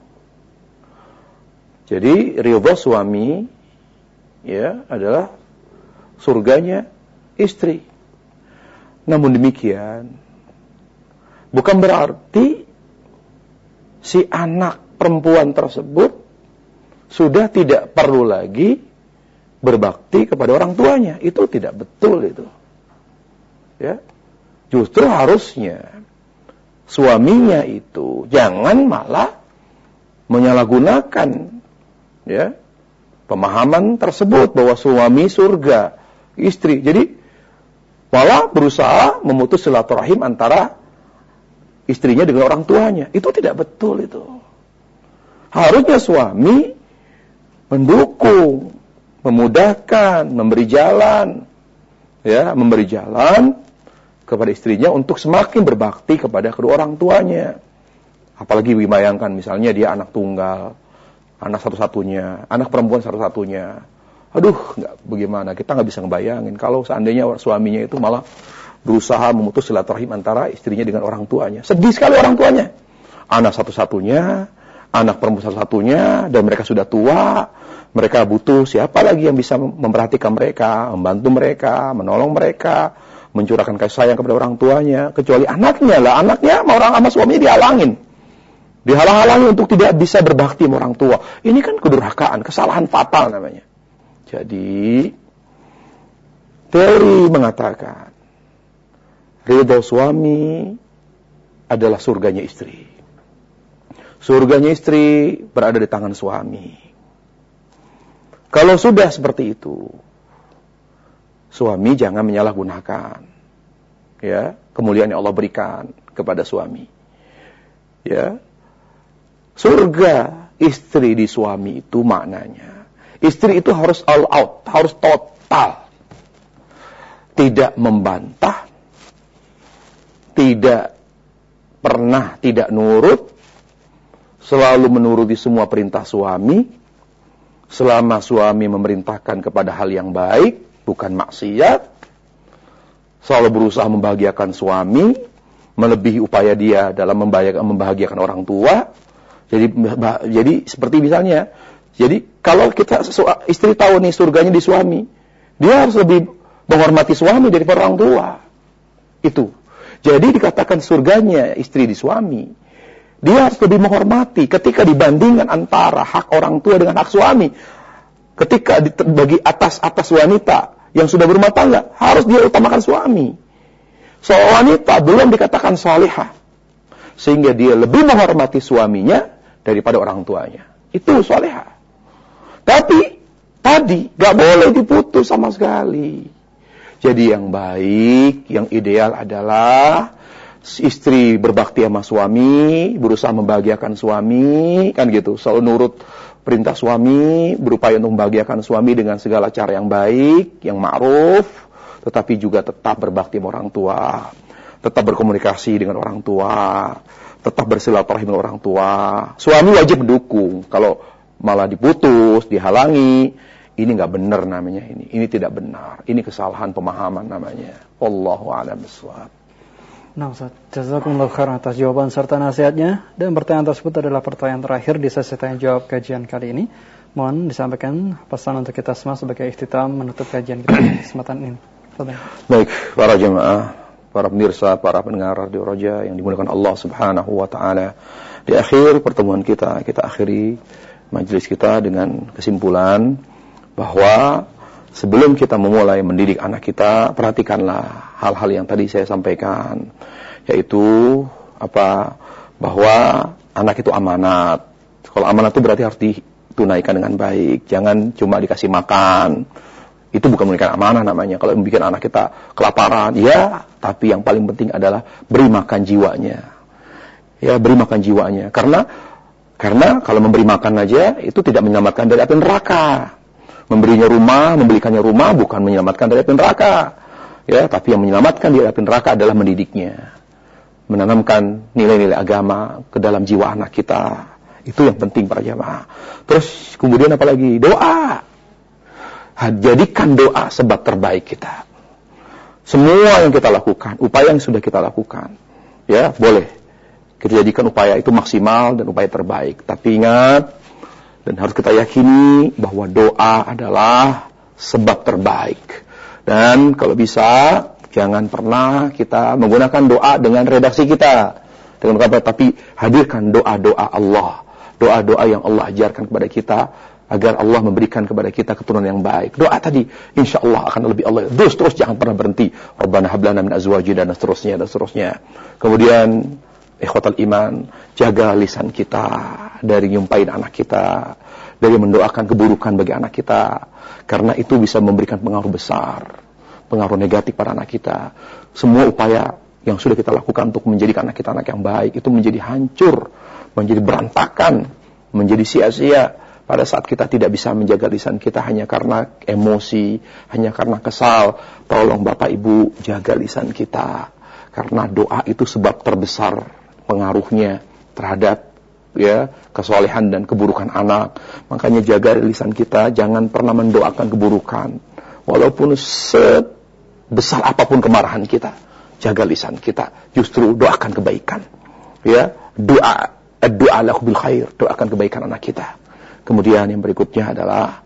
[SPEAKER 1] Jadi ridha suami ya adalah surganya istri. Namun demikian bukan berarti si anak perempuan tersebut sudah tidak perlu lagi berbakti kepada orang tuanya. Itu tidak betul itu. Ya. Justru harusnya suaminya itu jangan malah menyalahgunakan ya pemahaman tersebut bahwa suami surga, istri. Jadi malah berusaha memutus silaturahim antara istrinya dengan orang tuanya. Itu tidak betul itu. Harusnya suami mendukung, memudahkan, memberi jalan kepada istrinya untuk semakin berbakti kepada kedua orang tuanya. Apalagi bayangkan misalnya dia anak tunggal, anak satu-satunya, anak perempuan satu-satunya. Aduh, bagaimana? Kita nggak bisa ngebayangin kalau seandainya suaminya itu malah berusaha memutus silaturahim antara istrinya dengan orang tuanya. Sedih sekali orang tuanya. Anak satu-satunya, anak perempuan satu-satunya, dan mereka sudah tua. Mereka butuh siapa lagi yang bisa memperhatikan mereka, membantu mereka, menolong mereka, mencurahkan kasih sayang kepada orang tuanya, kecuali anaknya lah. Anaknya sama suaminya dihalangin. Dihalang-halangi untuk tidak bisa berbakti sama orang tua. Ini kan kedurhakaan, kesalahan fatal namanya. Jadi, teori mengatakan, ridho suami adalah surganya istri. Surganya istri berada di tangan suami. Kalau sudah seperti itu, suami jangan menyalahgunakan ya kemuliaan yang Allah berikan kepada suami. Ya. Surga istri di suami itu maknanya istri itu harus all out, harus total. Tidak membantah, tidak pernah tidak nurut, selalu menuruti semua perintah suami, selama suami memerintahkan kepada hal yang baik, bukan maksiat, selalu berusaha membahagiakan suami, melebihi upaya dia dalam membahagiakan orang tua. Jadi seperti misalnya, jadi kalau kita istri tahu nih surganya di suami, dia harus lebih menghormati suami daripada orang tua. Itu. Jadi dikatakan surganya istri di suami. Dia harus lebih menghormati ketika dibandingkan antara hak orang tua dengan hak suami. Ketika bagi atas wanita yang sudah berumah tangga, harus dia utamakan suami. Seorang wanita belum dikatakan salihah, sehingga dia lebih menghormati suaminya daripada orang tuanya. Itu salihah. Tapi tadi gak boleh diputus sama sekali. Jadi yang baik, yang ideal adalah istri berbakti sama suami, berusaha membahagiakan suami, kan gitu, selalu nurut perintah suami, berupaya untuk membahagiakan suami dengan segala cara yang baik, yang ma'ruf, tetapi juga tetap berbakti sama orang tua, tetap berkomunikasi dengan orang tua, tetap bersilaturahim dengan orang tua. Suami wajib mendukung. Kalau malah diputus, dihalangi. Ini nggak benar namanya ini. Ini tidak benar. Ini kesalahan pemahaman namanya. Wallahu a'lam bishawab.
[SPEAKER 2] Nah Ustaz, jazakumullah khairan atas jawaban serta nasihatnya. Dan pertanyaan tersebut adalah pertanyaan terakhir di sesi tanya jawab kajian kali ini. Mohon disampaikan pesan untuk kita semua sebagai ikhtitam menutup kajian kita di kesempatan ini.
[SPEAKER 1] Baik, para jemaah, para pemirsa, para pendengar Radio Roja yang dimuliakan Allah Subhanahu wa taala. Di akhir pertemuan kita akhiri majelis kita dengan kesimpulan bahwa sebelum kita memulai mendidik anak kita, perhatikanlah hal-hal yang tadi saya sampaikan, yaitu bahwa anak itu amanat. Kalau amanat itu berarti harus ditunaikan dengan baik, jangan cuma dikasih makan. Itu bukan menunaikan amanah namanya. Kalau membuat anak kita kelaparan, ya, tapi yang paling penting adalah beri makan jiwanya. Ya, beri makan jiwanya. Karena kalau memberi makan aja itu tidak menyelamatkan dari api neraka. Membelikannya rumah bukan menyelamatkan dari api neraka. Ya, tapi yang menyelamatkan dari api neraka adalah mendidiknya. Menanamkan nilai-nilai agama ke dalam jiwa anak kita. Itu yang penting para jamaah. Terus kemudian apa lagi? Doa. Jadikan doa sebab terbaik kita. Semua yang kita lakukan, upaya yang sudah kita lakukan, ya boleh kita jadikan upaya itu maksimal dan upaya terbaik. Tapi ingat, dan harus kita yakini bahwa doa adalah sebab terbaik. Dan kalau bisa, jangan pernah kita menggunakan doa dengan redaksi kita. Dengan kata, tapi hadirkan doa-doa Allah. Doa-doa yang Allah ajarkan kepada kita, agar Allah memberikan kepada kita keturunan yang baik. Doa tadi, insya Allah akan lebih Allah. Terus jangan pernah berhenti. Rabbana hablana min azwajina dan seterusnya. Kemudian, ikhwatal iman, jaga lisan kita dari nyumpain anak kita, dari mendoakan keburukan bagi anak kita, karena itu bisa memberikan pengaruh besar, pengaruh negatif pada anak kita. Semua upaya yang sudah kita lakukan untuk menjadikan anak kita anak yang baik, itu menjadi hancur, menjadi berantakan, menjadi sia-sia pada saat kita tidak bisa menjaga lisan kita hanya karena emosi, hanya karena kesal. Tolong Bapak Ibu jaga lisan kita, karena doa itu sebab terbesar pengaruhnya terhadap kesolehan dan keburukan anak. Makanya jaga lisan kita, jangan pernah mendoakan keburukan. Walaupun sebesar apapun kemarahan kita, jaga lisan kita. Justru doakan kebaikan. Ya, doa lahu bil khair, doakan kebaikan anak kita. Kemudian yang berikutnya adalah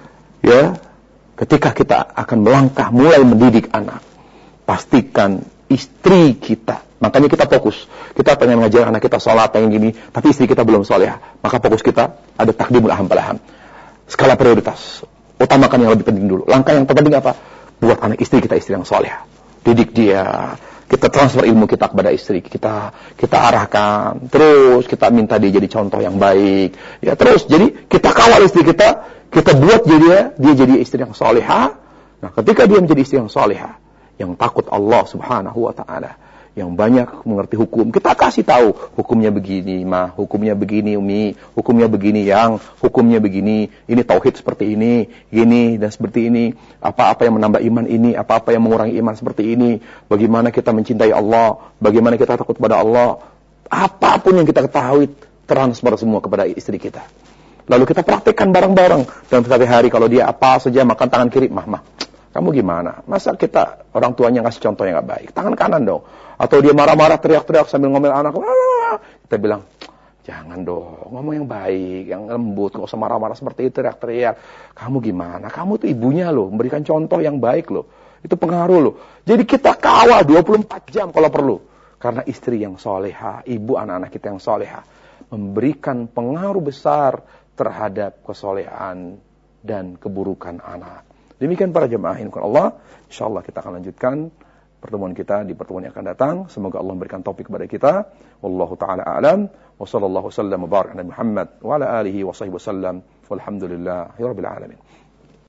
[SPEAKER 1] ketika kita akan melangkah mulai mendidik anak, pastikan istri kita. Makanya kita fokus. Kita pengen ngajar anak kita sholat, pengen gini, tapi istri kita belum soleh. Maka fokus kita ada takdimul aham falaham. Skala prioritas. Utamakan yang lebih penting dulu. Langkah yang terpenting apa? Buat anak istri kita istri yang soleh. Didik dia. Kita transfer ilmu kita kepada istri. Kita arahkan. Terus kita minta dia jadi contoh yang baik. Ya terus. Jadi kita kawal istri kita. Kita buat dia jadi istri yang soleha. Nah ketika dia menjadi istri yang soleha, yang takut Allah Subhanahu wa ta'ala, yang banyak mengerti hukum, kita kasih tahu hukumnya begini, mah, hukumnya begini, umi, hukumnya begini, yang hukumnya begini, ini tauhid seperti ini, gini dan seperti ini, apa-apa yang menambah iman ini, apa-apa yang mengurangi iman seperti ini, bagaimana kita mencintai Allah, bagaimana kita takut pada Allah, apapun yang kita ketahui transfer semua kepada istri kita. Lalu kita praktekkan bareng-bareng dalam sehari-hari. Kalau dia apa saja makan tangan kiri, mah, kamu gimana? Masa kita orang tuanya ngasih contoh yang gak baik? Tangan kanan dong. Atau dia marah-marah, teriak-teriak sambil ngomel anak. Kita bilang, jangan dong. Ngomong yang baik, yang lembut. Gak usah marah-marah seperti itu, teriak-teriak. Kamu gimana? Kamu tuh ibunya loh. Memberikan contoh yang baik loh. Itu pengaruh loh. Jadi kita kawal 24 jam kalau perlu. Karena istri yang soleha, ibu anak-anak kita yang soleha, memberikan pengaruh besar terhadap kesolehan dan keburukan anak. Demikian para jemaah yang dimuliakan Allah. InsyaAllah kita akan lanjutkan pertemuan kita di pertemuan yang akan datang. Semoga Allah memberikan taufik kepada kita. Wallahu ta'ala a'lam. Wa sallallahu sallam wa barak ala Muhammad wa ala alihi wa sahbihi wa sallam. Walhamdulillahi rabbil alamin.